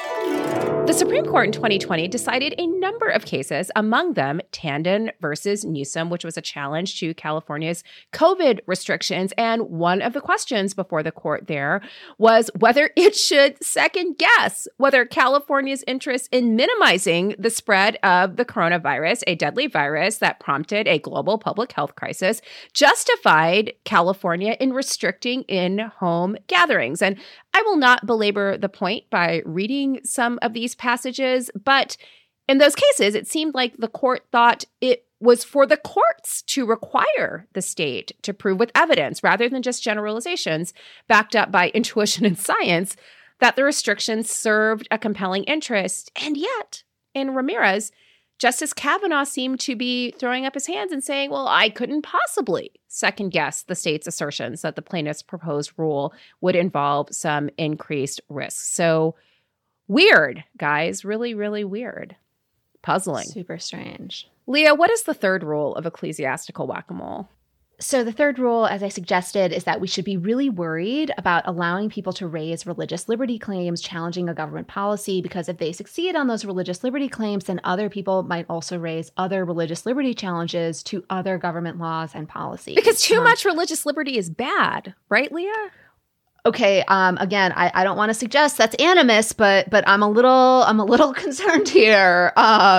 The Supreme Court in 2020 decided a number of cases, among them Tandon versus Newsom, which was a challenge to California's COVID restrictions. And one of the questions before the court there was whether it should second guess whether California's interest in minimizing the spread of the coronavirus, a deadly virus that prompted a global public health crisis, justified California in restricting in-home gatherings. And I will not belabor the point by reading some of these passages, but in those cases, it seemed like the court thought it was for the courts to require the state to prove with evidence, rather than just generalizations backed up by intuition and science, that the restrictions served a compelling interest. And yet, in Ramirez, Justice Kavanaugh seemed to be throwing up his hands and saying, well, I couldn't possibly second guess the state's assertions that the plaintiff's proposed rule would involve some increased risk. So weird, guys. Really, really weird. Puzzling. Super strange. Leah, what is the third rule of ecclesiastical whack-a-mole? So the third rule, as I suggested, is that we should be really worried about allowing people to raise religious liberty claims challenging a government policy, because if they succeed on those religious liberty claims, then other people might also raise other religious liberty challenges to other government laws and policies. Because too much religious liberty is bad, right, Leah? Okay, again, I don't want to suggest that's animus, but I'm a little concerned here.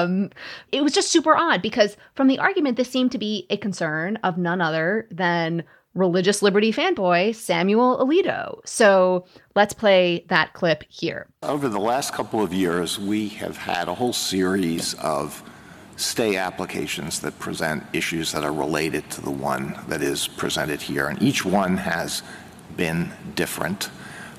It was just super odd because from the argument, this seemed to be a concern of none other than religious liberty fanboy Samuel Alito. So let's play that clip here. Over the last couple of years, we have had a whole series of stay applications that present issues that are related to the one that is presented here, and each one has been different.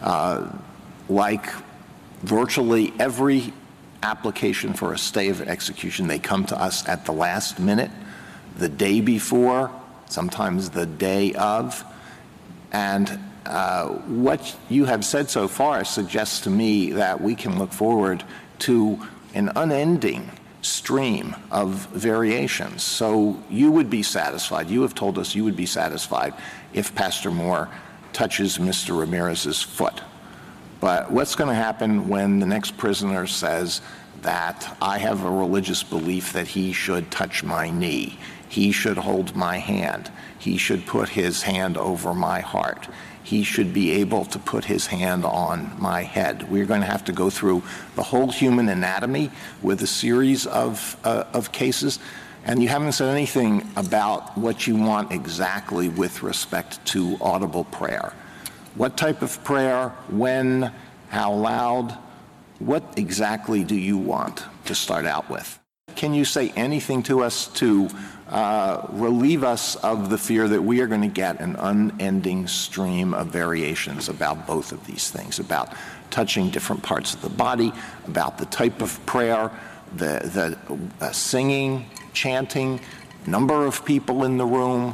Like virtually every application for a stay of execution, they come to us at the last minute, the day before, sometimes the day of. And what you have said so far suggests to me that we can look forward to an unending stream of variations. So you would be satisfied, you have told us you would be satisfied if Pastor Moore touches Mr. Ramirez's foot. But what's going to happen when the next prisoner says that I have a religious belief that he should touch my knee, he should hold my hand, he should put his hand over my heart, he should be able to put his hand on my head? We're going to have to go through the whole human anatomy with a series of cases. And you haven't said anything about what you want exactly with respect to audible prayer. What type of prayer, when, how loud, what exactly do you want to start out with? Can you say anything to us to relieve us of the fear that we are going to get an unending stream of variations about both of these things, about touching different parts of the body, about the type of prayer, the singing, chanting, number of people in the room?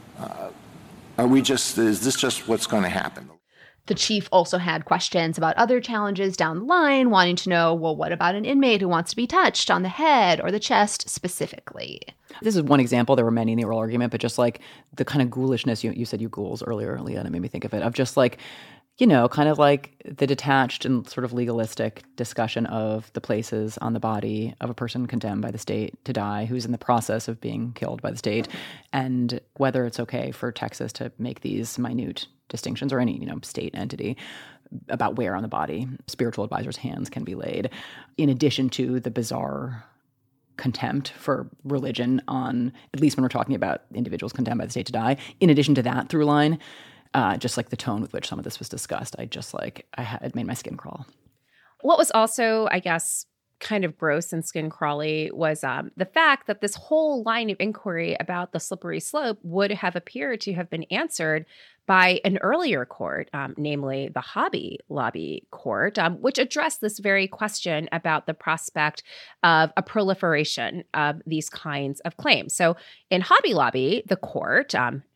Is this just what's going to happen? The chief also had questions about other challenges down the line, wanting to know, well, what about an inmate who wants to be touched on the head or the chest specifically? This is one example. There were many in the oral argument, but just like the kind of ghoulishness, you said you ghouls earlier, Leah, and it made me think of it, of just like, kind of like the detached and sort of legalistic discussion of the places on the body of a person condemned by the state to die who's in the process of being killed by the state, and whether it's okay for Texas to make these minute distinctions, or any, state entity, about where on the body spiritual advisors' hands can be laid, in addition to the bizarre contempt for religion on, at least when we're talking about individuals condemned by the state to die. In addition to that through line, just like the tone with which some of this was discussed, it made my skin crawl. What was also, I guess, kind of gross and skin crawly was the fact that this whole line of inquiry about the slippery slope would have appeared to have been answered by an earlier court, namely the Hobby Lobby Court, which addressed this very question about the prospect of a proliferation of these kinds of claims. So in Hobby Lobby, the court,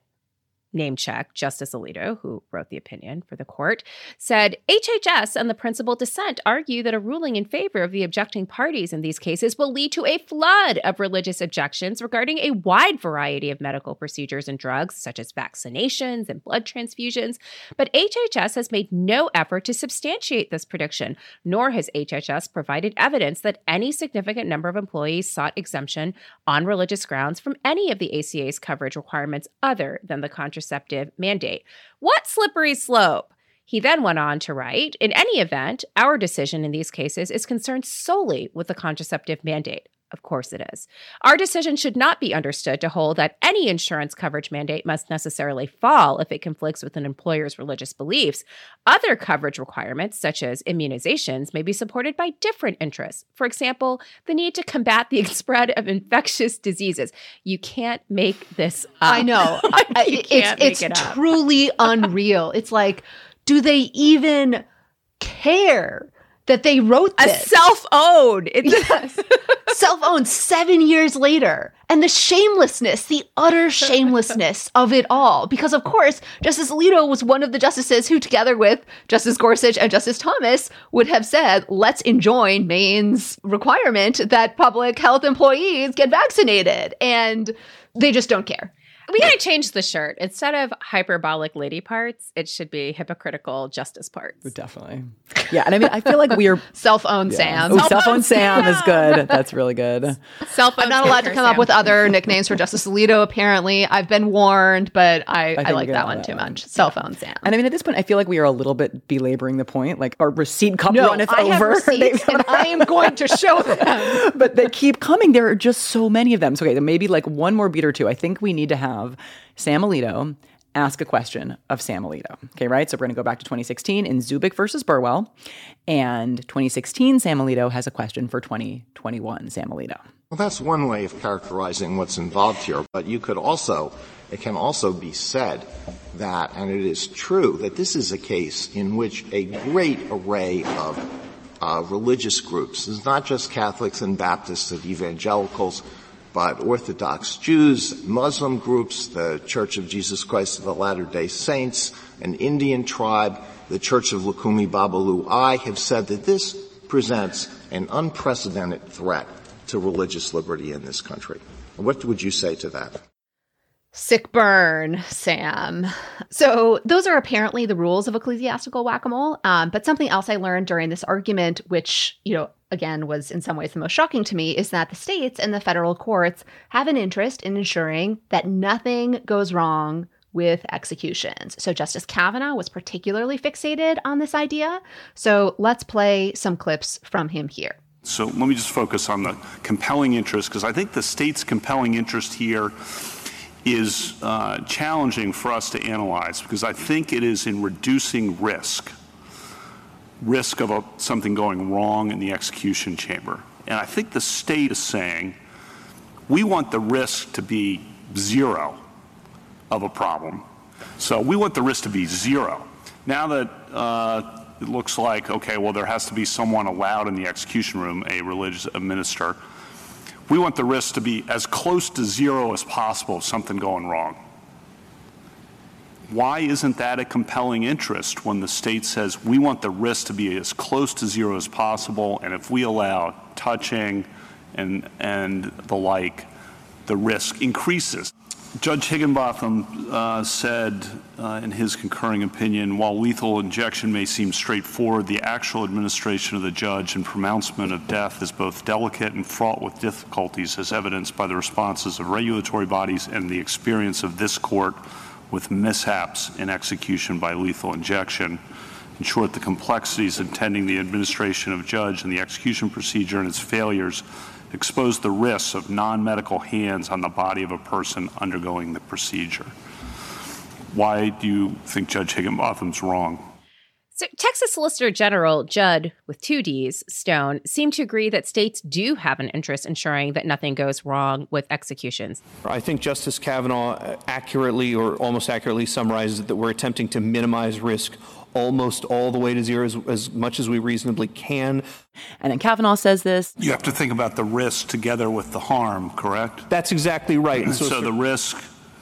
name check, Justice Alito, who wrote the opinion for the court, said HHS and the principal dissent argue that a ruling in favor of the objecting parties in these cases will lead to a flood of religious objections regarding a wide variety of medical procedures and drugs, such as vaccinations and blood transfusions. But HHS has made no effort to substantiate this prediction, nor has HHS provided evidence that any significant number of employees sought exemption on religious grounds from any of the ACA's coverage requirements other than the contraceptive mandate. What slippery slope? He then went on to write, in any event, our decision in these cases is concerned solely with the contraceptive mandate. Of course it is. Our decision should not be understood to hold that any insurance coverage mandate must necessarily fall if it conflicts with an employer's religious beliefs. Other coverage requirements, such as immunizations, may be supported by different interests. For example, the need to combat the spread of infectious diseases. You can't make this up. I know. It's truly unreal. It's like, do they even care that they wrote this? A self-owned. Yes. Self-owned 7 years later. And the shamelessness, the utter shamelessness of it all. Because, of course, Justice Alito was one of the justices who, together with Justice Gorsuch and Justice Thomas, would have said, let's enjoin Maine's requirement that public health employees get vaccinated. And they just don't care. We gotta change the shirt. Instead of hyperbolic lady parts, it should be hypocritical justice parts. Definitely. Yeah, and I mean, I feel like we are self-owned Sam. Oh, self-owned Sam is good. That's really good. I'm not allowed to come up with other nicknames for Justice Alito, apparently. I've been warned, but I like that one too much. Self-owned Sam. And I mean, at this point, I feel like we are a little bit belaboring the point. Like, our receipt cup runneth over. Have receipts, and I am going to show them. But they keep coming. There are just so many of them. So, okay, maybe like one more beat or two. I think we need to have Sam Alito ask a question of Sam Alito. Okay, right? So we're going to go back to 2016 in Zubik versus Burwell. And 2016, Sam Alito has a question for 2021 Sam Alito. Well, that's one way of characterizing what's involved here. But it can also be said that, and it is true, that this is a case in which a great array of religious groups, it's not just Catholics and Baptists and evangelicals, but Orthodox Jews, Muslim groups, the Church of Jesus Christ of the Latter-day Saints, an Indian tribe, the Church of Lukumi Babalu I, have said that this presents an unprecedented threat to religious liberty in this country. What would you say to that? Sick burn, Sam. So those are apparently the rules of ecclesiastical whack-a-mole. But something else I learned during this argument, which, again, was in some ways the most shocking to me, is that the states and the federal courts have an interest in ensuring that nothing goes wrong with executions. So Justice Kavanaugh was particularly fixated on this idea. So let's play some clips from him here. So let me just focus on the compelling interest, because I think the state's compelling interest here is challenging for us to analyze, because I think it is in reducing risk of something going wrong in the execution chamber. And I think the state is saying, we want the risk to be zero of a problem. So we want the risk to be zero. Now that it looks like, okay, well, there has to be someone allowed in the execution room, a religious minister, we want the risk to be as close to zero as possible of something going wrong. Why isn't that a compelling interest when the state says we want the risk to be as close to zero as possible, and if we allow touching and the like, the risk increases? Judge Higginbotham said in his concurring opinion, while lethal injection may seem straightforward, the actual administration of the judge and pronouncement of death is both delicate and fraught with difficulties, as evidenced by the responses of regulatory bodies and the experience of this court with mishaps in execution by lethal injection. In short, the complexities attending the administration of judge and the execution procedure and its failures expose the risks of non-medical hands on the body of a person undergoing the procedure. Why do you think Judge Higginbotham's wrong? So Texas Solicitor General Judd, with 2 Ds, Stone, seemed to agree that states do have an interest in ensuring that nothing goes wrong with executions. I think Justice Kavanaugh accurately or almost accurately summarizes that we're attempting to minimize risk almost all the way to zero as much as we reasonably can. And then Kavanaugh says this. You have to think about the risk together with the harm, correct? That's exactly right. And so the risk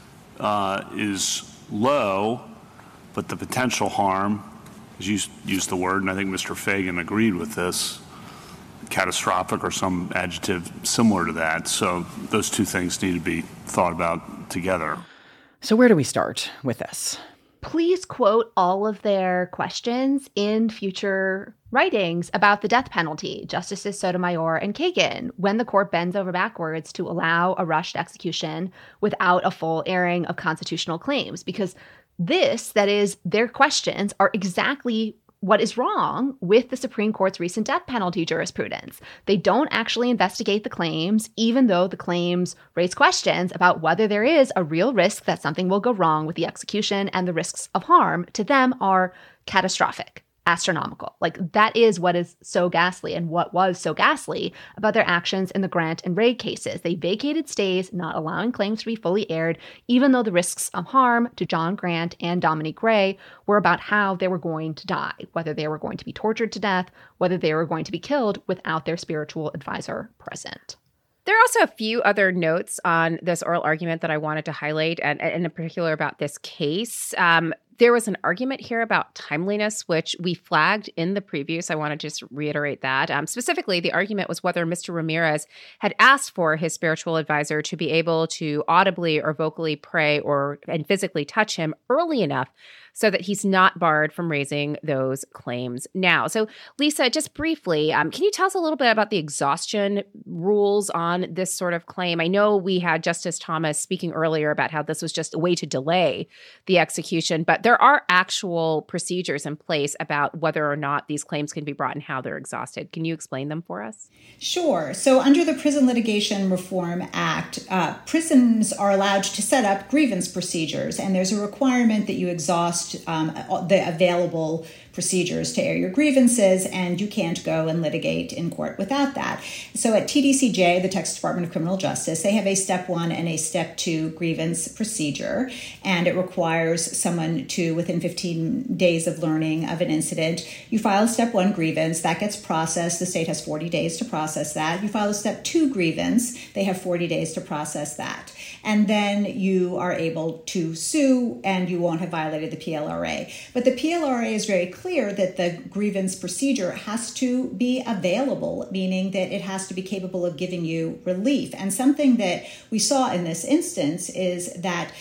is low, but the potential harm, as you used the word, and I think Mr. Fagan agreed with this, catastrophic or some adjective similar to that. So those two things need to be thought about together. So where do we start with this? Please quote all of their questions in future writings about the death penalty, Justices Sotomayor and Kagan, when the court bends over backwards to allow a rushed execution without a full airing of constitutional claims. Because this, that is, their questions, are exactly what is wrong with the Supreme Court's recent death penalty jurisprudence. They don't actually investigate the claims, even though the claims raise questions about whether there is a real risk that something will go wrong with the execution, and the risks of harm to them are catastrophic, astronomical. Like, that is what is so ghastly, and what was so ghastly about their actions in the Grant and Wray cases. They vacated stays, not allowing claims to be fully aired, even though the risks of harm to John Grant and Dominique Gray were about how they were going to die, whether they were going to be tortured to death, whether they were going to be killed without their spiritual advisor present. There are also a few other notes on this oral argument that I wanted to highlight, and in particular about this case. There was an argument here about timeliness, which we flagged in the preview, so I want to just reiterate that. Specifically, the argument was whether Mr. Ramirez had asked for his spiritual advisor to be able to audibly or vocally pray and physically touch him early enough so that he's not barred from raising those claims now. So, Lisa, just briefly, can you tell us a little bit about the exhaustion rules on this sort of claim? I know we had Justice Thomas speaking earlier about how this was just a way to delay the execution, but there are actual procedures in place about whether or not these claims can be brought and how they're exhausted. Can you explain them for us? Sure. So under the Prison Litigation Reform Act, prisons are allowed to set up grievance procedures, and there's a requirement that you exhaust the available procedures to air your grievances, and you can't go and litigate in court without that. So at TDCJ, the Texas Department of Criminal Justice, they have a Step 1 and a Step 2 grievance procedure, and it requires someone to, within 15 days of learning of an incident, you file a Step 1 grievance, that gets processed, the state has 40 days to process that. You file a Step 2 grievance, they have 40 days to process that. And then you are able to sue, and you won't have violated the PLRA. But the PLRA is very clear that the grievance procedure has to be available, meaning that it has to be capable of giving you relief. And something that we saw in this instance is that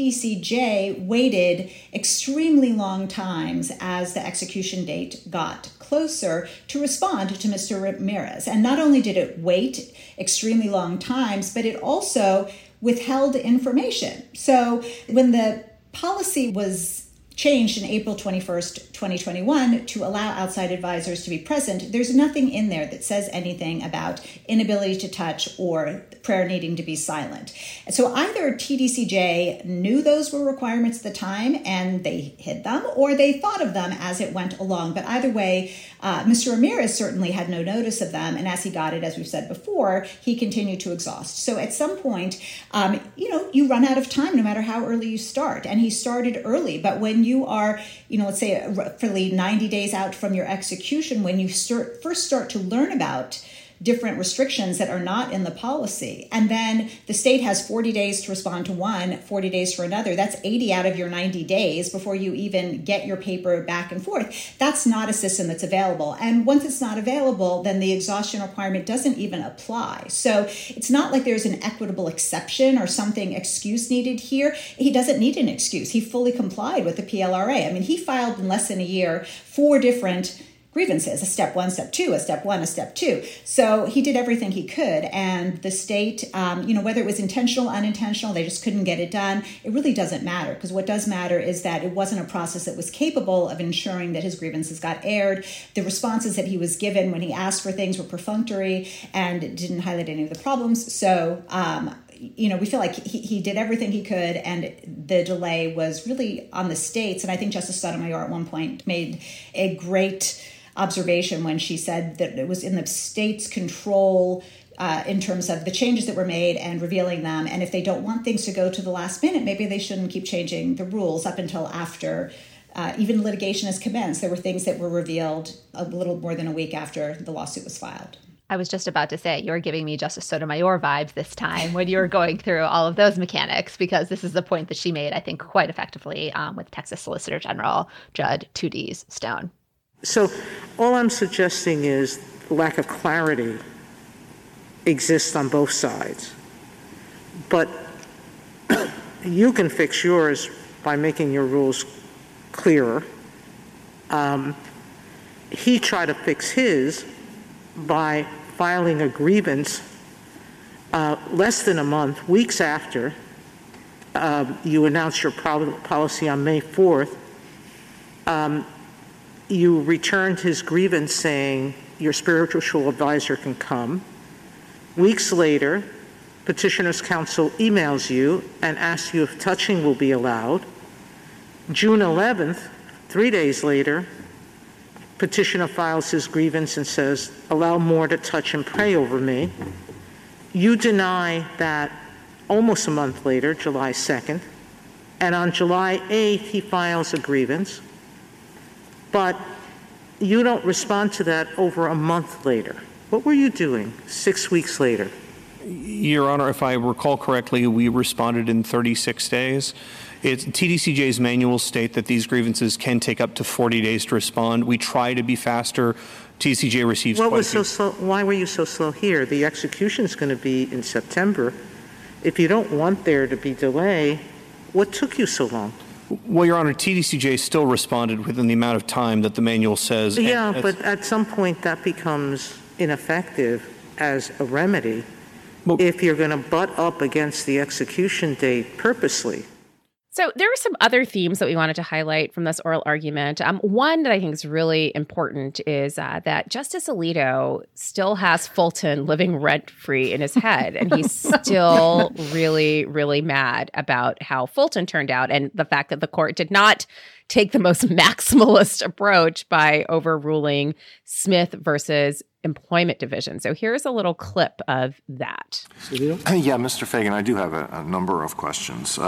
TDCJ waited extremely long times as the execution date got closer to respond to Mr. Ramirez. And not only did it wait extremely long times, but it also withheld information. So when the policy was changed in April 21st, 2021 to allow outside advisors to be present, there's nothing in there that says anything about inability to touch or prayer needing to be silent. So either TDCJ knew those were requirements at the time and they hid them, or they thought of them as it went along. But either way, Mr. Ramirez certainly had no notice of them. And as he got it, as we've said before, he continued to exhaust. So at some point, you run out of time no matter how early you start. And he started early. But when you are, let's say roughly 90 days out from your execution, when you first start to learn about different restrictions that are not in the policy. And then the state has 40 days to respond to one, 40 days for another. That's 80 out of your 90 days before you even get your paper back and forth. That's not a system that's available. And once it's not available, then the exhaustion requirement doesn't even apply. So it's not like there's an equitable exception or something excuse needed here. He doesn't need an excuse. He fully complied with the PLRA. I mean, he filed in less than a year 4 different grievances, a step 1, step 2, a step 1, a step 2. So he did everything he could. And the state, whether it was intentional, unintentional, they just couldn't get it done. It really doesn't matter, because what does matter is that it wasn't a process that was capable of ensuring that his grievances got aired. The responses that he was given when he asked for things were perfunctory and didn't highlight any of the problems. So, we feel like he did everything he could, and the delay was really on the states. And I think Justice Sotomayor at one point made a great observation when she said that it was in the state's control in terms of the changes that were made and revealing them. And if they don't want things to go to the last minute, maybe they shouldn't keep changing the rules up until after even litigation has commenced. There were things that were revealed a little more than a week after the lawsuit was filed. I was just about to say, you're giving me Justice Sotomayor vibes this time when you're going through all of those mechanics, because this is the point that she made, I think, quite effectively with Texas Solicitor General Judd 2Ds Stone. So all I'm suggesting is the lack of clarity exists on both sides. But you can fix yours by making your rules clearer. He tried to fix his by filing a grievance less than a month, weeks after you announced your policy on May 4th. You returned his grievance saying your spiritual advisor can come. Weeks later, petitioner's counsel emails you and asks you if touching will be allowed. June 11th, 3 days later, petitioner files his grievance and says, allow more to touch and pray over me. You deny that almost a month later, July 2nd, and on July 8th, he files a grievance, but you don't respond to that over a month later. What were you doing 6 weeks later? Your Honor, if I recall correctly, we responded in 36 days. TDCJ's manuals state that these grievances can take up to 40 days to respond. We try to be faster. TDCJ receives What was so slow? Why were you so slow here? The execution is going to be in September. If you don't want there to be delay, what took you so long? Well, Your Honor, TDCJ still responded within the amount of time that the manual says. Yeah, but at some point that becomes ineffective as a remedy if you're going to butt up against the execution date purposely. So there were some other themes that we wanted to highlight from this oral argument. One that I think is really important is that Justice Alito still has Fulton living rent-free in his head, and he's still really, really mad about how Fulton turned out and the fact that the court did not take the most maximalist approach by overruling Smith versus Employment Division. So here's a little clip of that. Yeah, Mr. Fagan, I do have a number of questions.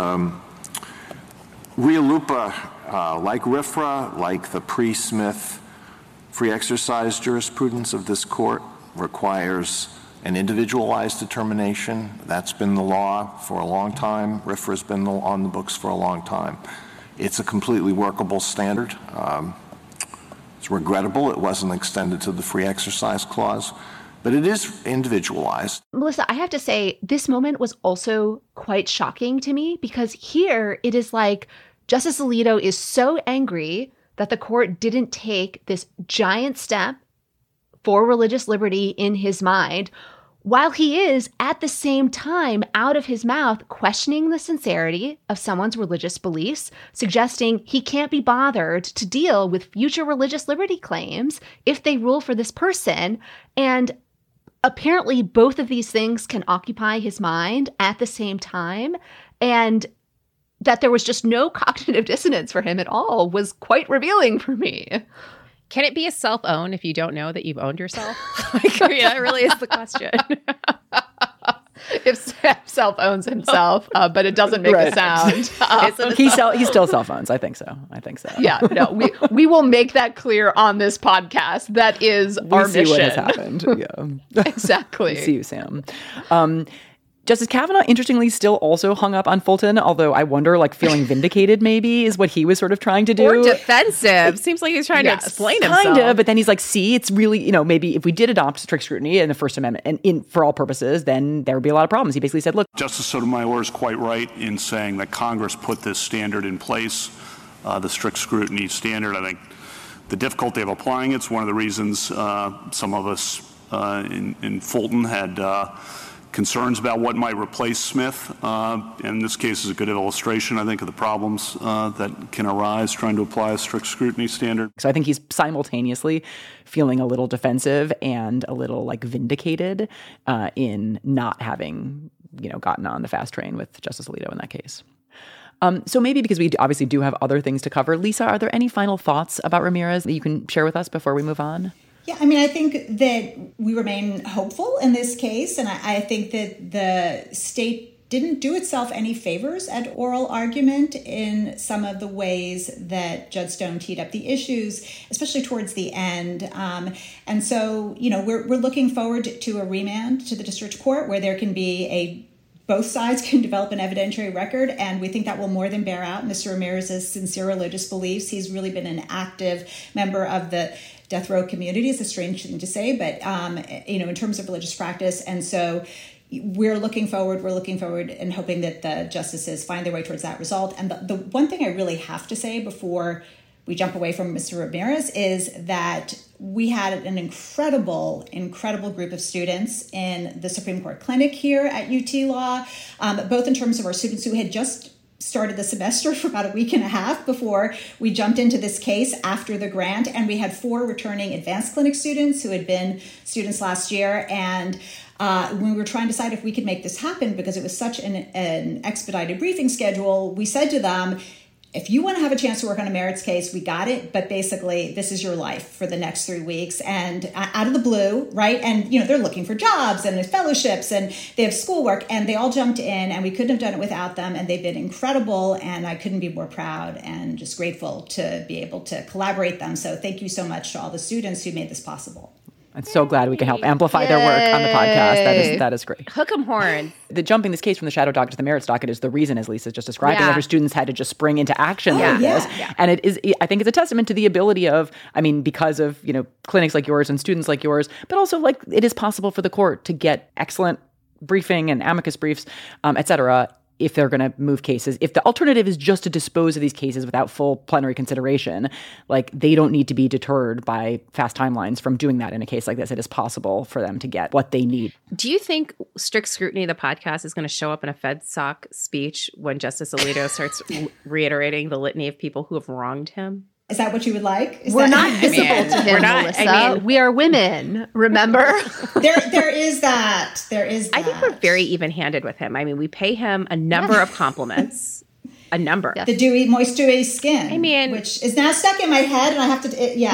RIA-LUPA, like RFRA, like the pre-Smith free exercise jurisprudence of this court, requires an individualized determination. That's been the law for a long time. RFRA's been on the books for a long time. It's a completely workable standard. It's regrettable it wasn't extended to the free exercise clause, but it is individualized. Melissa, I have to say, this moment was also quite shocking to me, because here it is like Justice Alito is so angry that the court didn't take this giant step for religious liberty in his mind, while he is at the same time out of his mouth questioning the sincerity of someone's religious beliefs, suggesting he can't be bothered to deal with future religious liberty claims if they rule for this person. And apparently both of these things can occupy his mind at the same time. And that there was just no cognitive dissonance for him at all was quite revealing for me. Can it be a self-own if you don't know that you've owned yourself? That really is the question. If self owns himself, but it doesn't make a sound. He still cell phones. I think so. Yeah, no, we will make that clear on this podcast. That is our mission. See what has happened. Yeah, exactly. See you, Sam. Justice Kavanaugh, interestingly, still also hung up on Fulton, although I wonder, feeling vindicated maybe is what he was sort of trying to do. Or defensive. Seems like he's trying to explain himself. Kind of, but then he's like, see, it's really, maybe if we did adopt strict scrutiny in the First Amendment and for all purposes, then there would be a lot of problems. He basically said, look. Justice Sotomayor is quite right in saying that Congress put this standard in place, the strict scrutiny standard. I think the difficulty of applying it's one of the reasons some of us in Fulton had concerns about what might replace Smith. And this case is a good illustration, I think, of the problems that can arise trying to apply a strict scrutiny standard. So I think he's simultaneously feeling a little defensive and a little vindicated in not having, gotten on the fast train with Justice Alito in that case. So maybe because we obviously do have other things to cover, Lisa, are there any final thoughts about Ramirez that you can share with us before we move on? Yeah, I mean, I think that we remain hopeful in this case, and I think that the state didn't do itself any favors at oral argument in some of the ways that Judge Stone teed up the issues, especially towards the end. And so, we're looking forward to a remand to the district court where there can be both sides can develop an evidentiary record, and we think that will more than bear out Mr. Ramirez's sincere religious beliefs. He's really been an active member of the death row community. Is a strange thing to say, but in terms of religious practice, and so we're looking forward and hoping that the justices find their way towards that result. And the one thing I really have to say before we jump away from Mr. Ramirez is that we had an incredible group of students in the Supreme Court clinic here at UT Law, both in terms of our students who had just started the semester for about a week and a half before we jumped into this case after the grant. And we had 4 returning advanced clinic students who had been students last year. And when we were trying to decide if we could make this happen, because it was such an expedited briefing schedule, we said to them, if you want to have a chance to work on a merits case, we got it. But basically, this is your life for the next 3 weeks. And out of the blue, right? And, they're looking for jobs and fellowships and they have schoolwork. And they all jumped in and we couldn't have done it without them. And they've been incredible. And I couldn't be more proud and just grateful to be able to collaborate them. So thank you so much to all the students who made this possible. I'm so glad we can help amplify their work on the podcast. That is great. Hook 'em horns. The jumping this case from the shadow docket to the merits docket is the reason, as Lisa's just describing, that her students had to just spring into action like this. Yeah. And it is, I think it's a testament to the ability of, because of, clinics like yours and students like yours, but also it is possible for the court to get excellent briefing and amicus briefs, et cetera, if they're going to move cases. If the alternative is just to dispose of these cases without full plenary consideration, they don't need to be deterred by fast timelines from doing that in a case like this. It is possible for them to get what they need. Do you think Strict Scrutiny, the podcast, is going to show up in a FedSoc speech when Justice Alito starts reiterating the litany of people who have wronged him? Is that what you would like? We're not visible to him, Melissa. We are women, remember? There is that. I think we're very even-handed with him. We pay him a number of compliments. A number. Yes. The moist, dewy skin. Which is now stuck in my head, and I have to.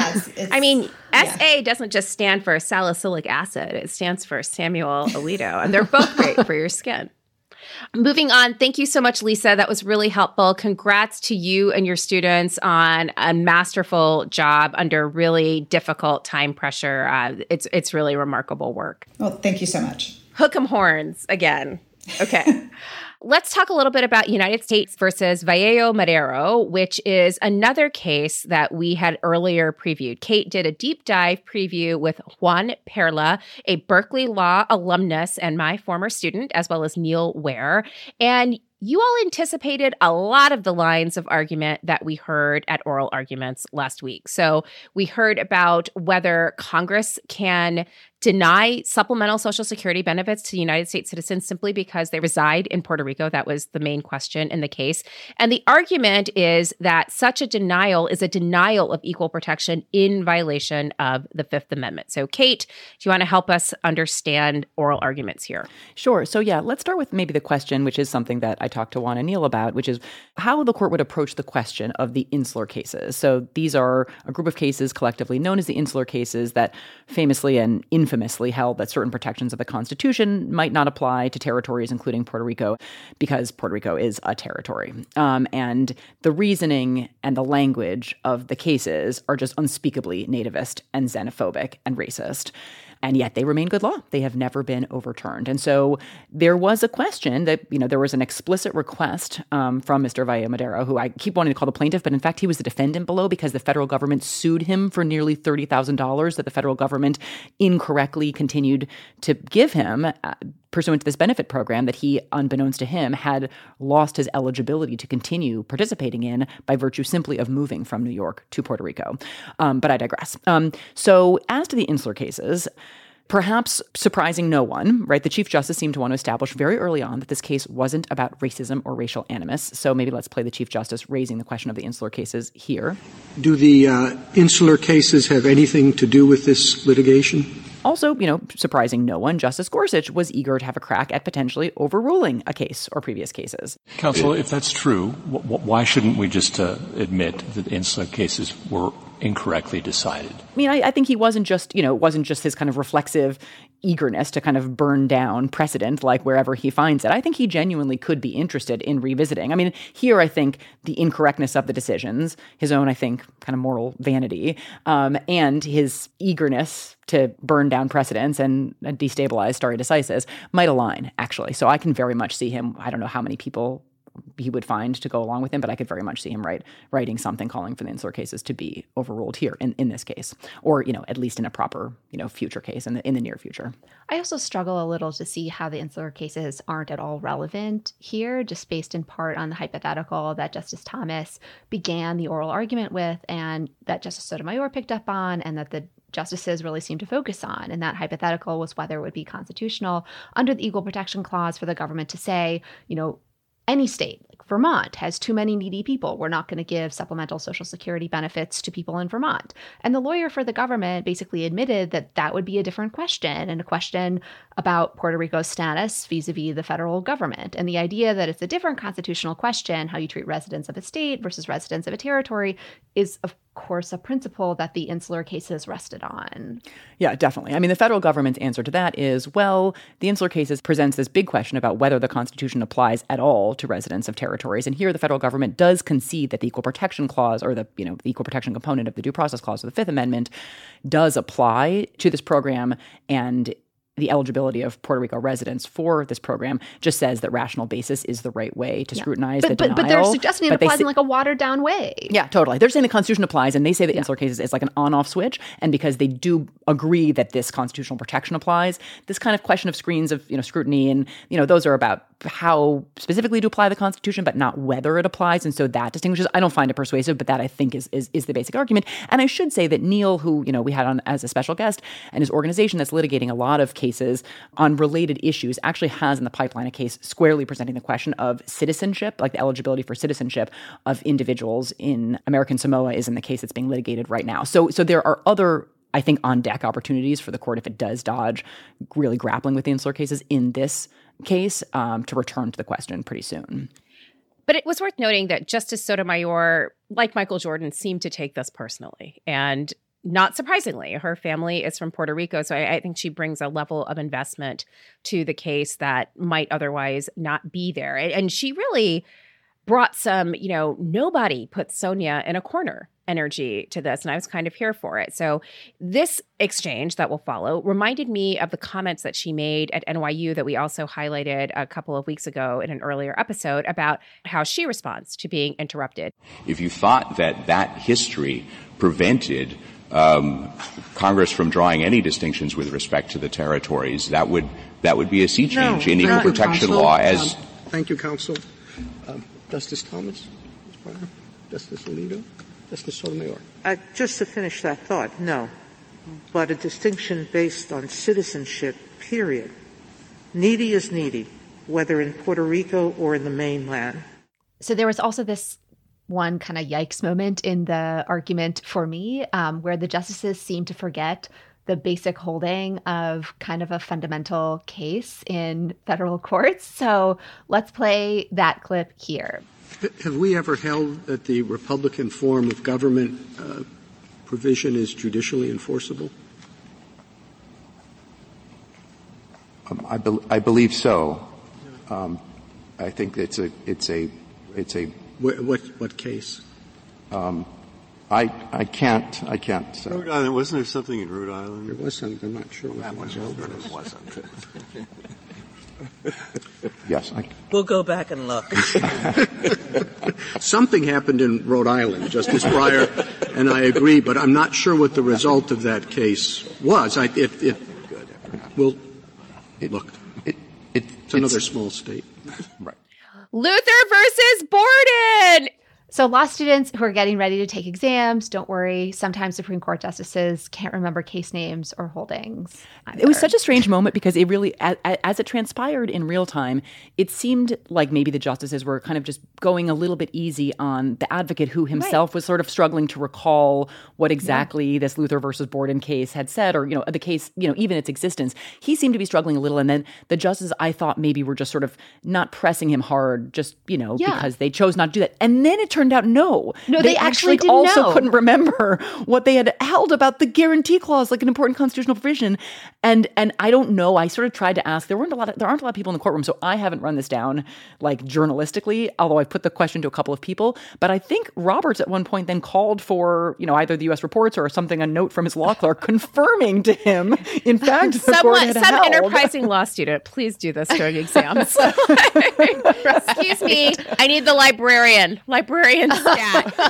SA doesn't just stand for salicylic acid; it stands for Samuel Alito, and they're both great for your skin. Moving on, thank you so much, Lisa. That was really helpful. Congrats to you and your students on a masterful job under really difficult time pressure. It's really remarkable work. Well, thank you so much. Hook 'em horns again. Okay. Let's talk a little bit about United States versus Vallejo Madero, which is another case that we had earlier previewed. Kate did a deep dive preview with Juan Perla, a Berkeley Law alumnus and my former student, as well as Neil Ware. And you all anticipated a lot of the lines of argument that we heard at oral arguments last week. So we heard about whether Congress can deny supplemental Social Security benefits to United States citizens simply because they reside in Puerto Rico. That was the main question in the case. And the argument is that such a denial is a denial of equal protection in violation of the Fifth Amendment. So, Kate, do you want to help us understand oral arguments here? Sure. So, let's start with maybe the question, which is something that I talked to Juan and Neil about, which is how the court would approach the question of the insular cases. So these are a group of cases collectively known as the insular cases that famously and infamously held that certain protections of the Constitution might not apply to territories, including Puerto Rico, because Puerto Rico is a territory. And the reasoning and the language of the cases are just unspeakably nativist and xenophobic and racist. And yet they remain good law. They have never been overturned. And so there was a question that, there was an explicit request from Mr. Valle Madero, who I keep wanting to call the plaintiff, but in fact, he was the defendant below because the federal government sued him for nearly $30,000 that the federal government incorrectly continued to give him pursuant to this benefit program that he, unbeknownst to him, had lost his eligibility to continue participating in by virtue simply of moving from New York to Puerto Rico. But I digress. So as to the insular cases, perhaps surprising no one, right? The Chief Justice seemed to want to establish very early on that this case wasn't about racism or racial animus. So maybe let's play the Chief Justice raising the question of the insular cases here. Do the insular cases have anything to do with this litigation? Also, surprising no one, Justice Gorsuch was eager to have a crack at potentially overruling a case or previous cases. Counsel, if that's true, why shouldn't we just admit that insular cases were incorrectly decided? I mean, I think he wasn't just his kind of reflexive eagerness to kind of burn down precedent like wherever he finds it. I think he genuinely could be interested in revisiting. I mean, here I think the incorrectness of the decisions, his own, I think, kind of moral vanity, and his eagerness to burn down precedents and destabilize stare decisis might align, actually. So I can very much see him, I don't know how many people he would find to go along with him, but I could very much see him writing something calling for the insular cases to be overruled here in this case, or at least in a proper future case in the near future. I also struggle a little to see how the insular cases aren't at all relevant here, just based in part on the hypothetical that Justice Thomas began the oral argument with, and that Justice Sotomayor picked up on, and that the justices really seem to focus on. And that hypothetical was whether it would be constitutional under the Equal Protection Clause for the government to say, any state, like Vermont, has too many needy people. We're not going to give supplemental Social Security benefits to people in Vermont. And the lawyer for the government basically admitted that that would be a different question, and a question about Puerto Rico's status vis-a-vis the federal government. And the idea that it's a different constitutional question, how you treat residents of a state versus residents of a territory, is, of course, a principle that the insular cases rested on. Yeah, definitely. I mean, the federal government's answer to that is, well, the insular cases presents this big question about whether the Constitution applies at all to residents of territories. And here the federal government does concede that the Equal Protection Clause, or the Equal Protection component of the Due Process Clause of the Fifth Amendment, does apply to this program, and the eligibility of Puerto Rico residents for this program just says that rational basis is the right way to scrutinize the denial. But they're suggesting it applies in like a watered down way. Yeah, totally. They're saying the Constitution applies, and they say that insular cases is like an on-off switch. And because they do agree that this constitutional protection applies, this kind of question of screens of scrutiny and those are about how specifically to apply the Constitution, but not whether it applies. And so that distinguishes. I don't find it persuasive, but that I think is the basic argument. And I should say that Neil, who we had on as a special guest, and his organization that's litigating a lot of cases on related issues, actually has in the pipeline a case squarely presenting the question of citizenship, like the eligibility for citizenship of individuals in American Samoa is in the case that's being litigated right now. So there are other, I think, on-deck opportunities for the court, if it does dodge really grappling with the insular cases in this case, to return to the question pretty soon. But it was worth noting that Justice Sotomayor, like Michael Jordan, seemed to take this personally. And not surprisingly, her family is from Puerto Rico, so I think she brings a level of investment to the case that might otherwise not be there. And she really brought some, nobody put Sonia in a corner energy to this, and I was kind of here for it. So this exchange that will follow reminded me of the comments that she made at NYU that we also highlighted a couple of weeks ago in an earlier episode about how she responds to being interrupted. If you thought that history prevented Congress from drawing any distinctions with respect to the territories, that would be a sea change in equal protection law. Thank you, counsel. Justice Thomas, Justice Alito, Justice Sotomayor. Just to finish that thought, no. But a distinction based on citizenship, period. Needy is needy, whether in Puerto Rico or in the mainland. So there was also this one kind of yikes moment in the argument for me, where the justices seem to forget the basic holding of kind of a fundamental case in federal courts. So let's play that clip here. Have we ever held that the Republican form of government provision is judicially enforceable? I believe so. I think it's a. What case? I can't. Rhode Island, wasn't there something in Rhode Island? There was something. I'm not sure what it wasn't. Yes. We'll go back and look. Something happened in Rhode Island, Justice Breyer, and I agree, but I'm not sure what the result of that case was. It's another small state. Right. Luther versus Borden. So law students who are getting ready to take exams, don't worry. Sometimes Supreme Court justices can't remember case names or holdings either. It was such a strange moment because it really, as it transpired in real time, it seemed like maybe the justices were kind of just going a little bit easy on the advocate who himself was sort of struggling to recall what exactly this Luther versus Borden case had said, or, the case, even its existence. He seemed to be struggling a little. And then the justices, I thought maybe were just sort of not pressing him hard, just, because they chose not to do that. And then it turned out, no, they actually also couldn't remember what they had held about the guarantee clause, like an important constitutional provision. And I don't know. I sort of tried to ask. There aren't a lot of people in the courtroom, so I haven't run this down like journalistically. Although I put the question to a couple of people, but I think Roberts at one point then called for either the U.S. reports or something, a note from his law clerk confirming to him, in fact, the court had some held. enterprising law student, please do this during exams. Excuse me, I need the librarian stat.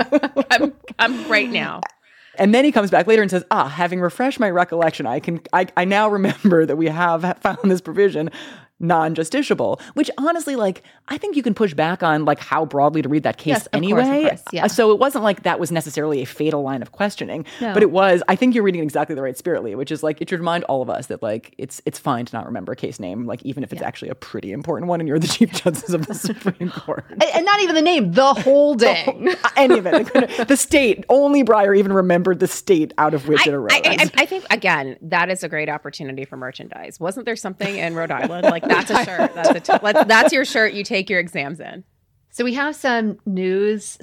I'm right now. And then he comes back later and says, having refreshed my recollection, I now remember that we have found this provision non-justiciable, which honestly, I think you can push back on how broadly to read that case anyway. Of course, yeah. So it wasn't like that was necessarily a fatal line of questioning, but it was, I think you're reading exactly the right spirit, Leah, which is it should remind all of us that it's fine to not remember a case name, even if it's actually a pretty important one and you're the Chief Justice of the Supreme Court. And not even the name, the holding. Any of it. The state, only Breyer even remembered the state out of which it arose. I think, again, that is a great opportunity for merchandise. Wasn't there something in Rhode Island? That's a shirt. That's your shirt you take your exams in. So we have some news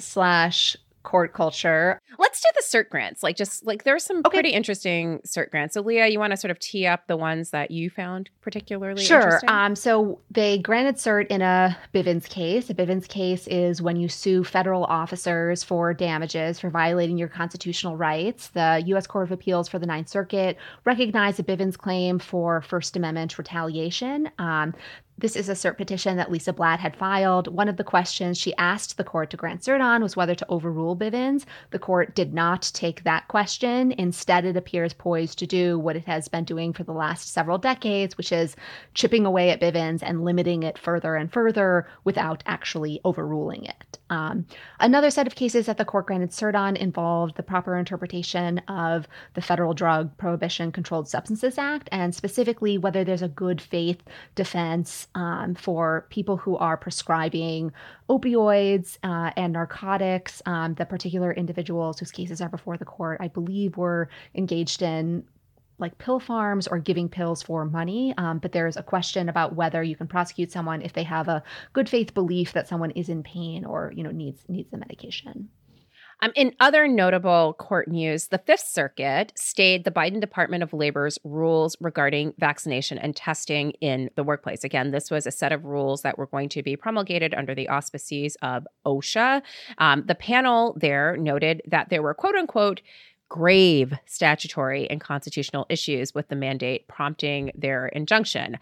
/ court culture. Let's do the cert grants. There's some pretty interesting cert grants. So Leah, you want to sort of tee up the ones that you found particularly interesting? So they granted cert in a Bivens case. A Bivens case is when you sue federal officers for damages for violating your constitutional rights. The U.S. Court of Appeals for the Ninth Circuit recognized a Bivens claim for First Amendment retaliation. This is a cert petition that Lisa Blatt had filed. One of the questions she asked the court to grant cert on was whether to overrule Bivens. The court did not take that question. Instead, it appears poised to do what it has been doing for the last several decades, which is chipping away at Bivens and limiting it further and further without actually overruling it. Another set of cases that the court granted cert on involved the proper interpretation of the Federal Drug Prohibition Controlled Substances Act, and specifically whether there's a good faith defense for people who are prescribing opioids and narcotics. The particular individuals whose cases are before the court, I believe, were engaged in pill farms or giving pills for money. But there's a question about whether you can prosecute someone if they have a good faith belief that someone is in pain or, needs the medication. In other notable court news, the Fifth Circuit stayed the Biden Department of Labor's rules regarding vaccination and testing in the workplace. Again, this was a set of rules that were going to be promulgated under the auspices of OSHA. The panel there noted that there were, quote unquote, grave statutory and constitutional issues with the mandate, prompting their injunction.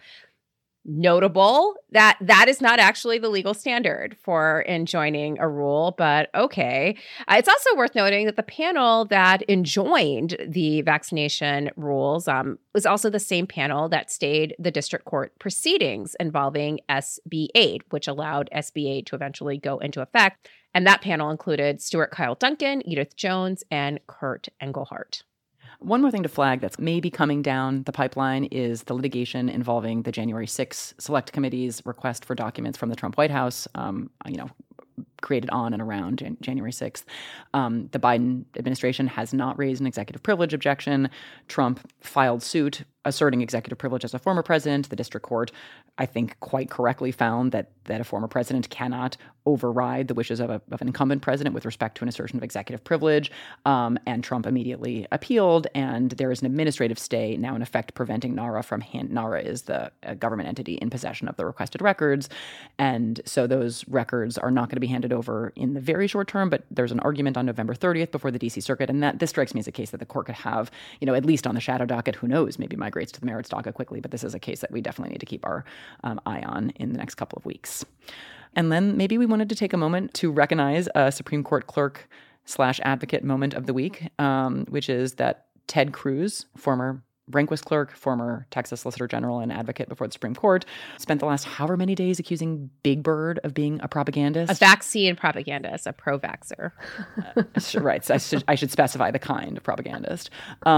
Notable that is not actually the legal standard for enjoining a rule, but okay. It's also worth noting that the panel that enjoined the vaccination rules was also the same panel that stayed the district court proceedings involving SB 8, which allowed SB 8 to eventually go into effect. And that panel included Stuart Kyle Duncan, Edith Jones, and Kurt Engelhardt. One more thing to flag that's maybe coming down the pipeline is the litigation involving the January 6th Select Committee's request for documents from the Trump White House. created on and around January 6th. The Biden administration has not raised an executive privilege objection. Trump filed suit asserting executive privilege as a former president. The district court, I think, quite correctly found that a former president cannot override the wishes of an incumbent president with respect to an assertion of executive privilege. And Trump immediately appealed, and there is an administrative stay now in effect preventing NARA from NARA is the government entity in possession of the requested records. And so those records are not going to be handed over in the very short term, but there's an argument on November 30th before the D.C. Circuit, and this strikes me as a case that the court could have, at least on the shadow docket. Who knows, maybe migrates to the merits docket quickly, but this is a case that we definitely need to keep our eye on in the next couple of weeks. And then maybe we wanted to take a moment to recognize a Supreme Court clerk / advocate moment of the week, which is that Ted Cruz, former Rehnquist clerk, former Texas Solicitor General and advocate before the Supreme Court, spent the last however many days accusing Big Bird of being a propagandist. A vaccine propagandist, a pro-vaxxer. Right. So I should specify the kind of propagandist.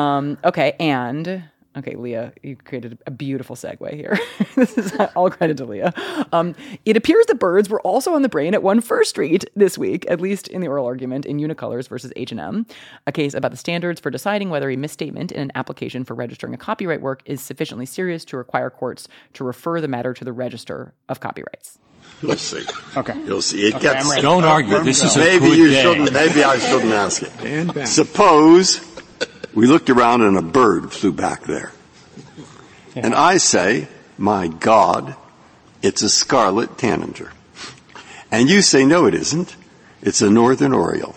Okay, Leah, you created a beautiful segue here. This is all credit to Leah. It appears the birds were also on the brain at 1 First Street this week, at least in the oral argument in Unicolors versus H&M, a case about the standards for deciding whether a misstatement in an application for registering a copyright work is sufficiently serious to require courts to refer the matter to the Register of Copyrights. You'll see. Okay. You'll see. It gets. Don't argue. This is a maybe good you day. shouldn't. Maybe I shouldn't ask it. Suppose we looked around and a bird flew back there. Yeah. And I say, my God, it's a scarlet tanager. And you say, no, it isn't. It's a northern oriole.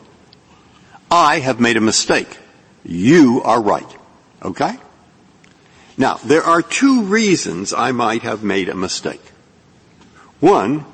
I have made a mistake. You are right. Okay? Now, there are 2 reasons I might have made a mistake. One,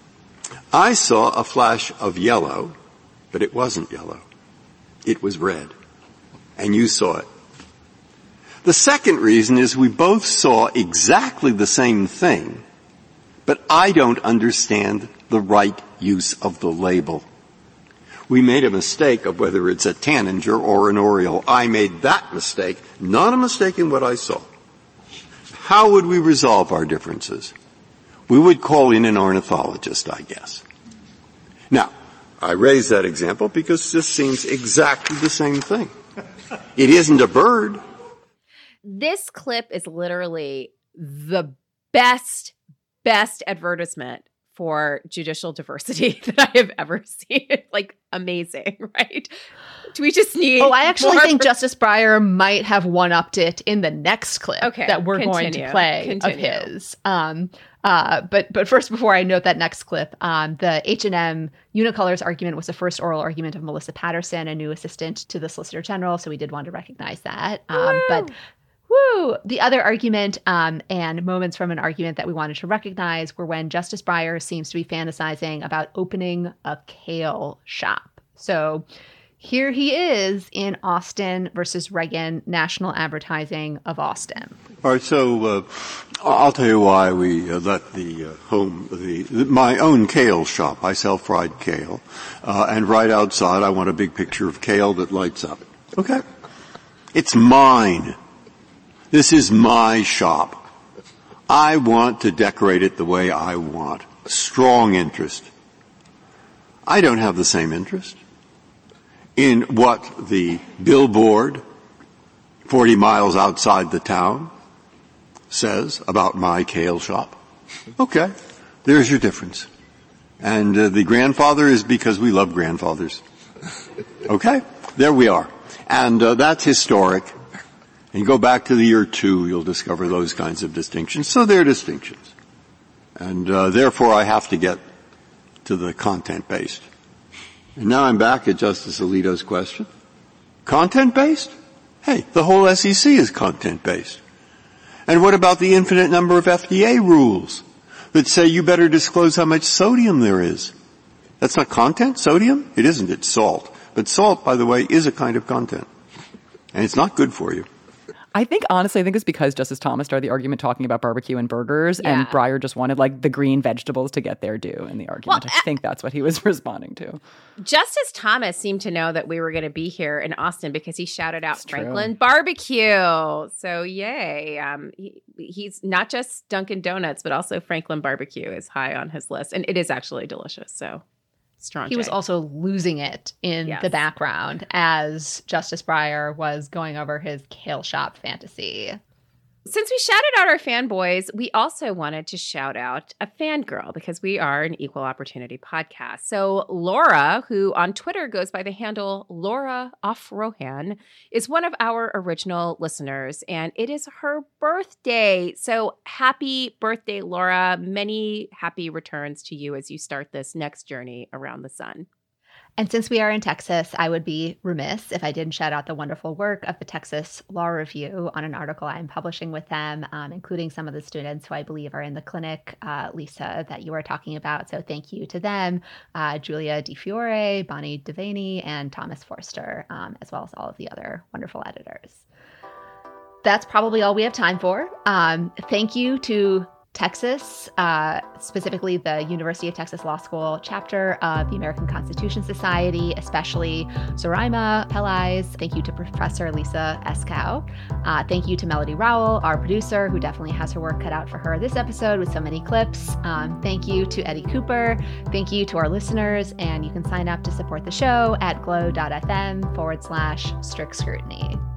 I saw a flash of yellow, but it wasn't yellow. It was red. And you saw it. The second reason is we both saw exactly the same thing, but I don't understand the right use of the label. We made a mistake of whether it's a tanager or an oriole. I made that mistake, not a mistake in what I saw. How would we resolve our differences? We would call in an ornithologist, I guess. Now, I raise that example because this seems exactly the same thing. It isn't a bird. This clip is literally the best advertisement for judicial diversity that I have ever seen. It's like amazing, right? Do we just need I actually think Justice Breyer might have one-upped it in the next clip that we're going to play of his. But first, before I note that next clip, the H&M Unicolors argument was the first oral argument of Melissa Patterson, a new assistant to the Solicitor General, so we did want to recognize that. But the other argument and moments from an argument that we wanted to recognize were when Justice Breyer seems to be fantasizing about opening a kale shop. So here he is in Austin versus Reagan, National Advertising of Austin. All right, so I'll tell you why we let my own kale shop. I sell fried kale, and right outside I want a big picture of kale that lights up. Okay, it's mine. This is my shop. I want to decorate it the way I want. A strong interest. I don't have the same interest in what the billboard 40 miles outside the town says about my kale shop. Okay, there's your difference. And the grandfather is because we love grandfathers. Okay, there we are. And that's historic. And you go back to the year 2, you'll discover those kinds of distinctions. So they're distinctions. And therefore I have to get to the content-based. And now I'm back at Justice Alito's question. Content-based? Hey, the whole SEC is content-based. And what about the infinite number of FDA rules that say you better disclose how much sodium there is? That's not content, sodium? It isn't, it's salt. But salt, by the way, is a kind of content. And it's not good for you. I think it's because Justice Thomas started the argument talking about barbecue and burgers, and Breyer just wanted the green vegetables to get their due in the argument. I think that's what he was responding to. Justice Thomas seemed to know that we were going to be here in Austin because he shouted out Franklin Barbecue. So yay. He's not just Dunkin' Donuts, but also Franklin Barbecue is high on his list. And it is actually delicious. So Strong He was also losing it in the background as Justice Breyer was going over his kale shop fantasy. Since we shouted out our fanboys, we also wanted to shout out a fangirl because we are an equal opportunity podcast. So Laura, who on Twitter goes by the handle Laura Offrohan, is one of our original listeners, and it is her birthday. So happy birthday, Laura. Many happy returns to you as you start this next journey around the sun. And since we are in Texas, I would be remiss if I didn't shout out the wonderful work of the Texas Law Review on an article I'm publishing with them, including some of the students who I believe are in the clinic, Lisa, that you were talking about. So thank you to them, Julia DiFiore, Bonnie Devaney, and Thomas Forster, as well as all of the other wonderful editors. That's probably all we have time for. Thank you to Texas, specifically the University of Texas Law School chapter of the American Constitution Society, especially Zoraima Pelley's. Thank you to Professor Lisa Eskow. Thank you to Melody Rowell, our producer, who definitely has her work cut out for her this episode with so many clips. Thank you to Eddie Cooper. Thank you to our listeners, and you can sign up to support the show at glow.fm/strict scrutiny.